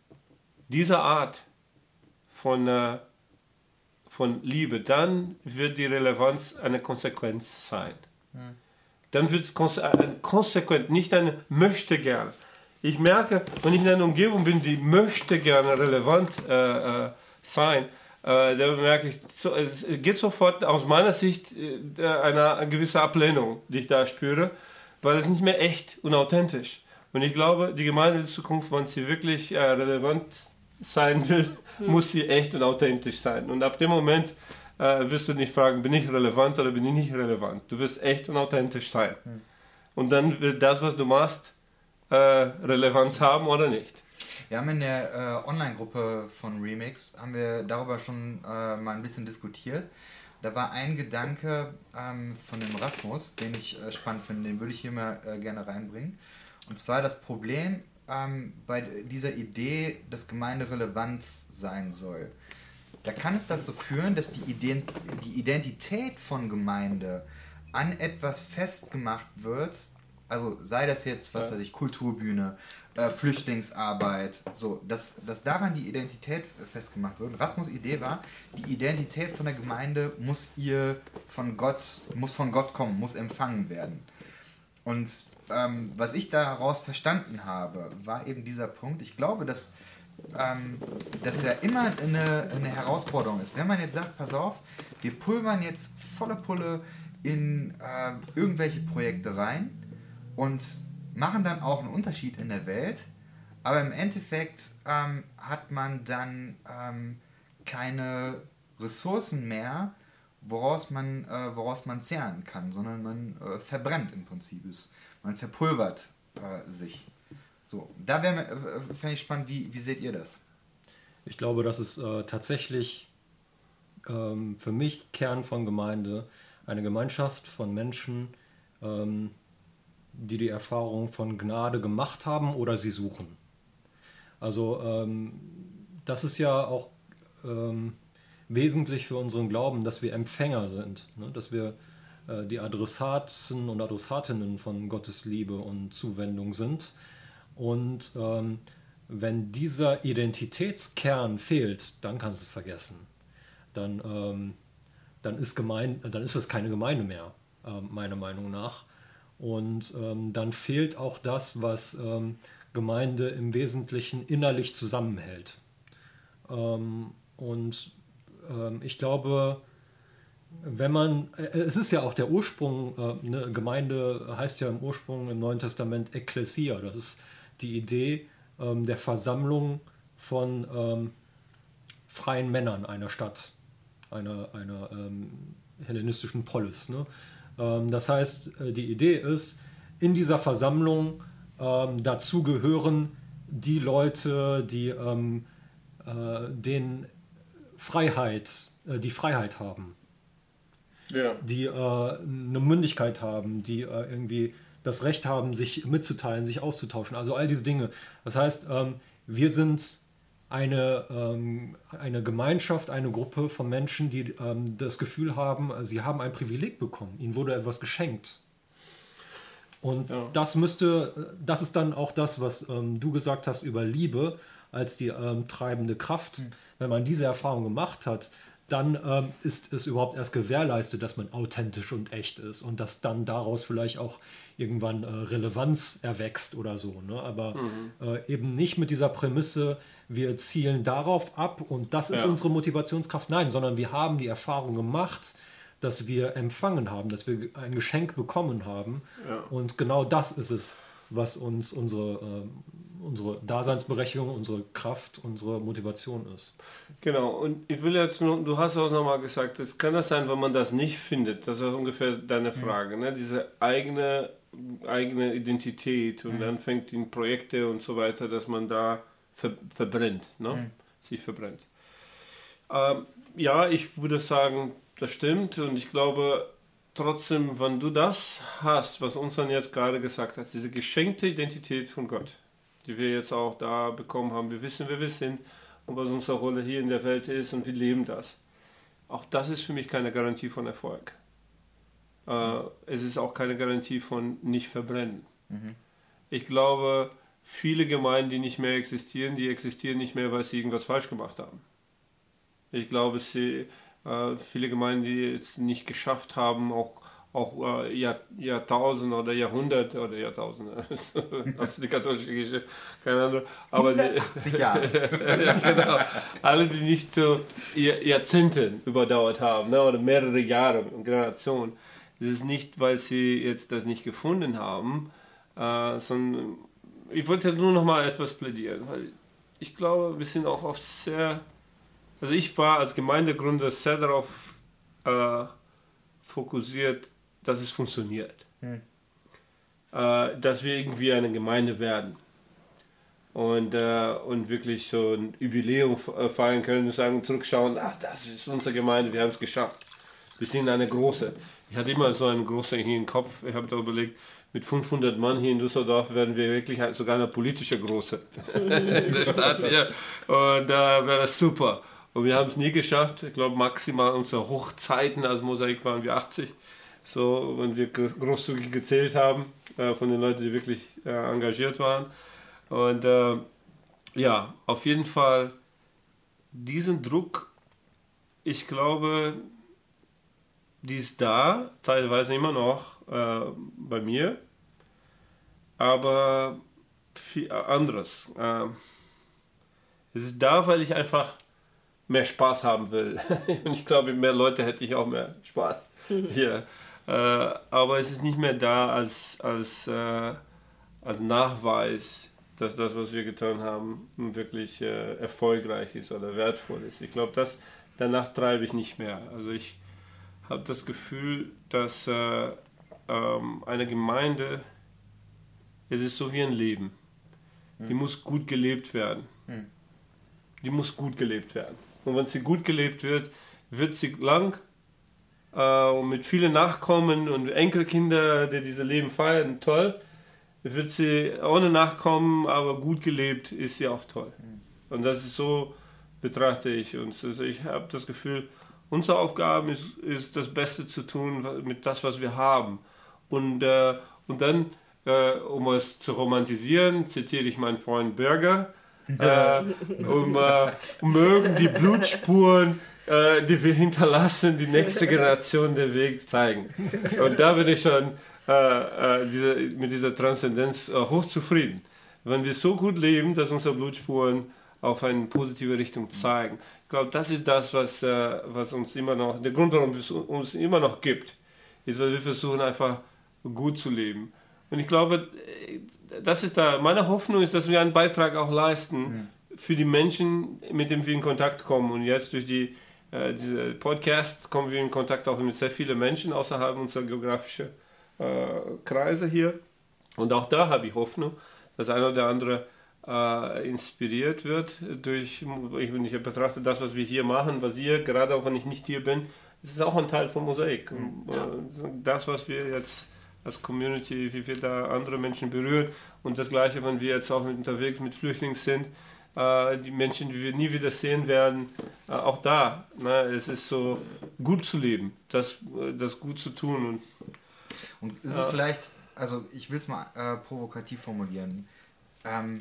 diese Art von äh, von Liebe, dann wird die Relevanz eine Konsequenz sein. Hm. Dann wird es konse- ein konsequent, nicht ein möchte gern. Ich merke, wenn ich in einer Umgebung bin, die möchte gerne relevant äh, äh, sein, äh, da merke ich, so, es geht sofort aus meiner Sicht äh, eine, eine gewisse Ablehnung, die ich da spüre, weil es nicht mehr echt und authentisch. Und ich glaube, die Gemeinde der Zukunft, wenn sie wirklich äh, relevant sein will, hm. muss sie echt und authentisch sein. Und ab dem Moment äh, wirst du nicht fragen, bin ich relevant oder bin ich nicht relevant. Du wirst echt und authentisch sein. Hm. Und dann wird das, was du machst, äh, Relevanz haben oder nicht. Wir haben in der äh, Online-Gruppe von Remix, haben wir darüber schon äh, mal ein bisschen diskutiert. Da war ein Gedanke ähm, von dem Rasmus, den ich äh, spannend finde, den würde ich hier mal äh, gerne reinbringen. Und zwar das Problem, Ähm, bei dieser Idee, dass Gemeinde relevant sein soll. Da kann es dazu führen, dass die, Ident- die Identität von Gemeinde an etwas festgemacht wird, also sei das jetzt, was weiß ich, Kulturbühne, äh, Flüchtlingsarbeit, so, dass, dass daran die Identität festgemacht wird. Rasmus' Idee war, die Identität von der Gemeinde muss ihr von Gott, muss von Gott kommen, muss empfangen werden. Und Ähm, was ich daraus verstanden habe, war eben dieser Punkt. Ich glaube, dass ähm, das ja immer eine, eine Herausforderung ist. Wenn man jetzt sagt, pass auf, wir pulvern jetzt volle Pulle in äh, irgendwelche Projekte rein und machen dann auch einen Unterschied in der Welt, aber im Endeffekt ähm, hat man dann ähm, keine Ressourcen mehr, woraus man, äh, woraus man zehren kann, sondern man äh, verbrennt im Prinzip es. Man verpulvert äh, sich. So, da wäre äh, fände ich spannend, wie, wie seht ihr das? Ich glaube, das ist äh, tatsächlich ähm, für mich Kern von Gemeinde, eine Gemeinschaft von Menschen, ähm, die die Erfahrung von Gnade gemacht haben oder sie suchen. Also ähm, das ist ja auch ähm, wesentlich für unseren Glauben, dass wir Empfänger sind, ne? Dass wir die Adressaten und Adressatinnen von Gottes Liebe und Zuwendung sind. Und ähm, wenn dieser Identitätskern fehlt, dann kannst du es vergessen. Dann, ähm, dann, ist gemein, dann ist es keine Gemeinde mehr, äh, meiner Meinung nach. Und ähm, dann fehlt auch das, was ähm, Gemeinde im Wesentlichen innerlich zusammenhält. Ähm, und ähm, ich glaube, wenn man, es ist ja auch der Ursprung, äh, ne, Gemeinde heißt ja im Ursprung im Neuen Testament Ekklesia, das ist die Idee ähm, der Versammlung von ähm, freien Männern einer Stadt, einer, einer ähm, hellenistischen Polis. Ne? Ähm, das heißt, äh, die Idee ist, in dieser Versammlung ähm, dazu gehören die Leute, die ähm, äh, den Freiheit, äh, die Freiheit haben. Ja. Die äh, eine Mündigkeit haben, die äh, irgendwie das Recht haben, sich mitzuteilen, sich auszutauschen, also all diese Dinge. Das heißt, ähm, wir sind eine, ähm, eine Gemeinschaft, eine Gruppe von Menschen, die ähm, das Gefühl haben, sie haben ein Privileg bekommen, ihnen wurde etwas geschenkt. Und ja. das müsste, das ist dann auch das, was ähm, du gesagt hast über Liebe als die ähm, treibende Kraft. Mhm. Wenn man diese Erfahrung gemacht hat, dann ähm, ist es überhaupt erst gewährleistet, dass man authentisch und echt ist und dass dann daraus vielleicht auch irgendwann äh, Relevanz erwächst oder so. Ne? Aber mhm. äh, eben nicht mit dieser Prämisse, wir zielen darauf ab und das ist ja. unsere Motivationskraft. Nein, sondern wir haben die Erfahrung gemacht, dass wir empfangen haben, dass wir ein Geschenk bekommen haben. Ja. Und genau das ist es, was uns unsere, äh, unsere Daseinsberechtigung, unsere Kraft, unsere Motivation ist. Genau, und ich will jetzt nur, du hast auch nochmal gesagt, es kann das sein, wenn man das nicht findet, das ist ungefähr deine Frage, mhm. ne? Diese eigene, eigene Identität und mhm. dann fängt in Projekte und so weiter, dass man da ver, verbrennt, ne? Mhm. sich verbrennt. Ähm, ja, ich würde sagen, das stimmt und ich glaube trotzdem, wenn du das hast, was uns dann jetzt gerade gesagt hat, diese geschenkte Identität von Gott, die wir jetzt auch da bekommen haben, wir wissen, wer wir sind und was unsere Rolle hier in der Welt ist und wir leben das. Auch das ist für mich keine Garantie von Erfolg. Äh, es ist auch keine Garantie von nicht verbrennen. Mhm. Ich glaube, viele Gemeinden, die nicht mehr existieren, die existieren nicht mehr, weil sie irgendwas falsch gemacht haben. Ich glaube, sie, äh, viele Gemeinden, die jetzt nicht geschafft haben, auch, auch äh, Jahr, Jahrtausende oder Jahrhunderte oder Jahrtausende, also die katholische Kirche, keine Ahnung, aber hundertachtzig Jahre. Ja, genau. Alle, die nicht so Jahrzehnte überdauert haben, ne, oder mehrere Jahre, Generationen. Das ist nicht, weil sie jetzt das nicht gefunden haben, äh, sondern ich wollte nur noch mal etwas plädieren, weil ich glaube, wir sind auch oft sehr, also ich war als Gemeindegründer sehr darauf äh, fokussiert, dass es funktioniert. Hm. Äh, dass wir irgendwie eine Gemeinde werden und, äh, und wirklich so ein Jubiläum feiern können und sagen, zurückschauen, ach, das ist unsere Gemeinde, wir haben es geschafft. Wir sind eine große. Ich hatte immer so einen großen hier im Kopf, ich habe da überlegt, mit fünfhundert Mann hier in Düsseldorf werden wir wirklich halt sogar eine politische Große in der Stadt hier. Und da äh, wäre das super. Und wir haben es nie geschafft. Ich glaube, maximal unsere Hochzeiten als Mosaik waren wir achtzig. So, wenn wir großzügig gezählt haben, äh, von den Leuten, die wirklich äh, engagiert waren. Und äh, ja, auf jeden Fall diesen Druck, ich glaube, die ist da, teilweise immer noch äh, bei mir, aber viel anderes. Äh, es ist da, weil ich einfach mehr Spaß haben will. Und ich glaube, mit mehr Leute hätte ich auch mehr Spaß hier. Äh, aber es ist nicht mehr da als, als, äh, als Nachweis, dass das, was wir getan haben, wirklich äh, erfolgreich ist oder wertvoll ist. Ich glaube, das danach treibe ich nicht mehr. Also ich habe das Gefühl, dass äh, ähm, eine Gemeinde, es ist so wie ein Leben. Die hm. muss gut gelebt werden. Hm. Die muss gut gelebt werden. Und wenn sie gut gelebt wird, wird sie lang äh, und mit vielen Nachkommen und Enkelkinder, die dieses Leben feiern, toll. Wird sie ohne Nachkommen, aber gut gelebt, ist sie auch toll. Hm. Und das ist so, betrachte ich uns. Also ich habe das Gefühl, unsere Aufgabe ist, ist, das Beste zu tun mit das, was wir haben. Und, äh, und dann, äh, um es zu romantisieren, zitiere ich meinen Freund Berger, äh, um, äh, mögen die Blutspuren, äh, die wir hinterlassen, die nächste Generation den Weg zeigen. Und da bin ich schon äh, äh, diese, mit dieser Transzendenz äh, hochzufrieden. Wenn wir so gut leben, dass unsere Blutspuren auf eine positive Richtung zeigen. Ich glaube, das ist das, was, äh, was uns immer noch, der Grund, warum es uns immer noch gibt, ist, weil wir versuchen einfach gut zu leben. Und ich glaube, das ist da, meine Hoffnung ist, dass wir einen Beitrag auch leisten mhm. für die Menschen, mit denen wir in Kontakt kommen. Und jetzt durch die, äh, diese Podcast kommen wir in Kontakt auch mit sehr vielen Menschen außerhalb unserer geografischen äh, Kreise hier. Und auch da habe ich Hoffnung, dass einer oder andere Uh, inspiriert wird durch, ich, ich betrachte das, was wir hier machen, was ihr, gerade auch wenn ich nicht hier bin, das ist auch ein Teil von Mosaik. Ja. Das, was wir jetzt als Community, wie wir da andere Menschen berühren und das Gleiche, wenn wir jetzt auch mit unterwegs mit Flüchtlingen sind, uh, die Menschen, die wir nie wieder sehen werden, uh, auch da, ne, es ist so gut zu leben, das, das gut zu tun. Und, und ist es uh, vielleicht, also ich will es mal äh, provokativ formulieren, ähm,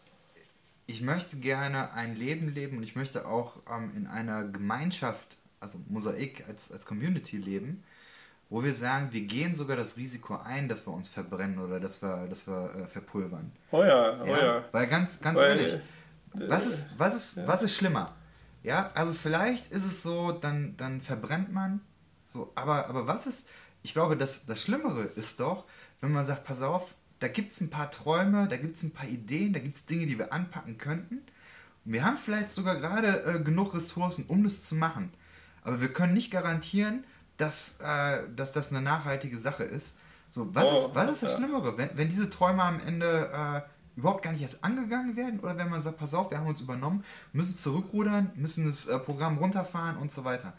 ich möchte gerne ein Leben leben und ich möchte auch ähm, in einer Gemeinschaft, also Mosaik als, als Community leben, wo wir sagen, wir gehen sogar das Risiko ein, dass wir uns verbrennen oder dass wir, dass wir äh, verpulvern. Oh ja, oh ja. ja. Weil ganz, ganz Weil, ehrlich, äh, was ist, was, ist, ja. was ist schlimmer? Ja, also vielleicht ist es so, dann, dann verbrennt man, so, aber, aber was ist, ich glaube, das, das Schlimmere ist doch, wenn man sagt, pass auf, da gibt es ein paar Träume, da gibt es ein paar Ideen, da gibt es Dinge, die wir anpacken könnten. Und wir haben vielleicht sogar gerade äh, genug Ressourcen, um das zu machen. Aber wir können nicht garantieren, dass, äh, dass das eine nachhaltige Sache ist. So, was, oh, ist, was ist das ja. Schlimmere? Wenn, wenn diese Träume am Ende äh, überhaupt gar nicht erst angegangen werden oder wenn man sagt, pass auf, wir haben uns übernommen, müssen zurückrudern, müssen das äh, Programm runterfahren und so weiter.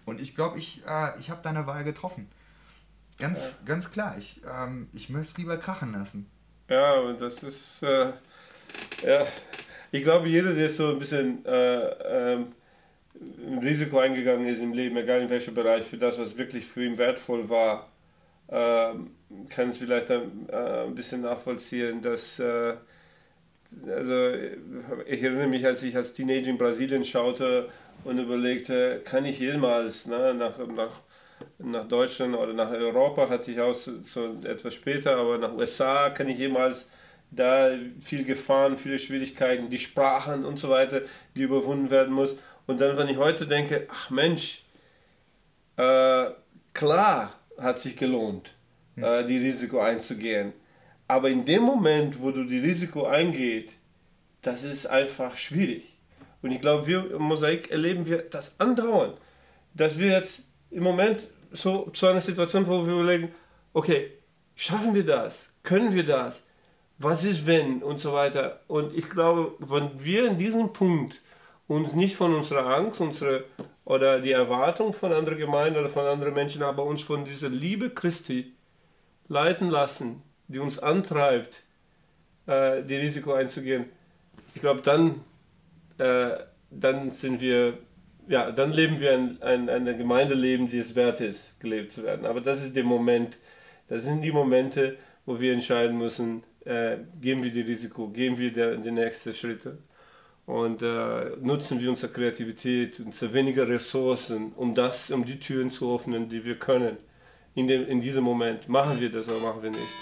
Und ich glaube, ich, äh, ich habe deine Wahl getroffen. Ganz, ja. ganz klar. Ich, ähm, ich möchte es lieber krachen lassen. Ja, und das ist, äh, ja, ich glaube, jeder, der so ein bisschen äh, ähm, ein Risiko eingegangen ist im Leben, egal in welchem Bereich, für das, was wirklich für ihn wertvoll war, äh, kann es vielleicht ein, äh, ein bisschen nachvollziehen, dass, äh, also ich erinnere mich, als ich als Teenager in Brasilien schaute und überlegte, kann ich jemals ne, nach, nach, nach Deutschland oder nach Europa, hatte ich auch so, so etwas später, aber nach U S A kann ich jemals da viel Gefahren, viele Schwierigkeiten, die Sprachen und so weiter, die überwunden werden muss. Und dann, wenn ich heute denke, ach Mensch, äh, klar hat sich gelohnt, hm. äh, die Risiko einzugehen. Aber in dem Moment, wo du die Risiko eingehst, das ist einfach schwierig. Und ich glaube, wir im Mosaik erleben wir das andauernd, dass wir jetzt im Moment so zu einer Situation, wo wir überlegen, okay, schaffen wir das? Können wir das? Was ist wenn? Und so weiter. Und ich glaube, wenn wir in diesem Punkt uns nicht von unserer Angst unsere, oder die Erwartung von anderen Gemeinden oder von anderen Menschen, aber uns von dieser Liebe Christi leiten lassen, die uns antreibt, äh, die Risiko einzugehen, ich glaube, dann, äh, dann sind wir, ja, dann leben wir ein, ein, ein Gemeindeleben, die es wert ist, gelebt zu werden. Aber das ist der Moment, das sind die Momente, wo wir entscheiden müssen, äh, gehen wir die Risiko, gehen wir der, die nächsten Schritte. Und äh, nutzen wir unsere Kreativität, unsere weniger Ressourcen, um das, um die Türen zu öffnen, die wir können. In, dem, in diesem Moment. Machen wir das oder machen wir nicht?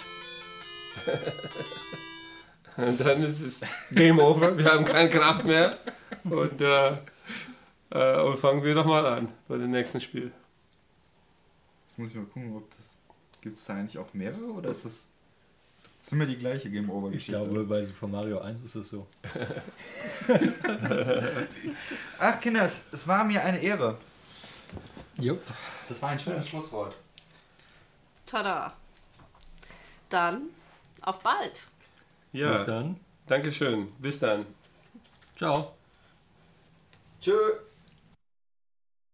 Und dann ist es Game Over, wir haben keine Kraft mehr. Und, äh, äh, und fangen wir doch mal an bei dem nächsten Spiel. Jetzt muss ich mal gucken, ob das. Gibt es da eigentlich auch mehrere oder ist das. Das ist immer die gleiche Game Over Geschichte. Ich glaube, bei Super Mario eins ist es so. Ach Kinder, es, es war mir eine Ehre. Jupp. Das war ein schönes Schlusswort. Tada. Dann auf bald. Ja. Bis dann. Dankeschön. Bis dann. Ciao. Tschö.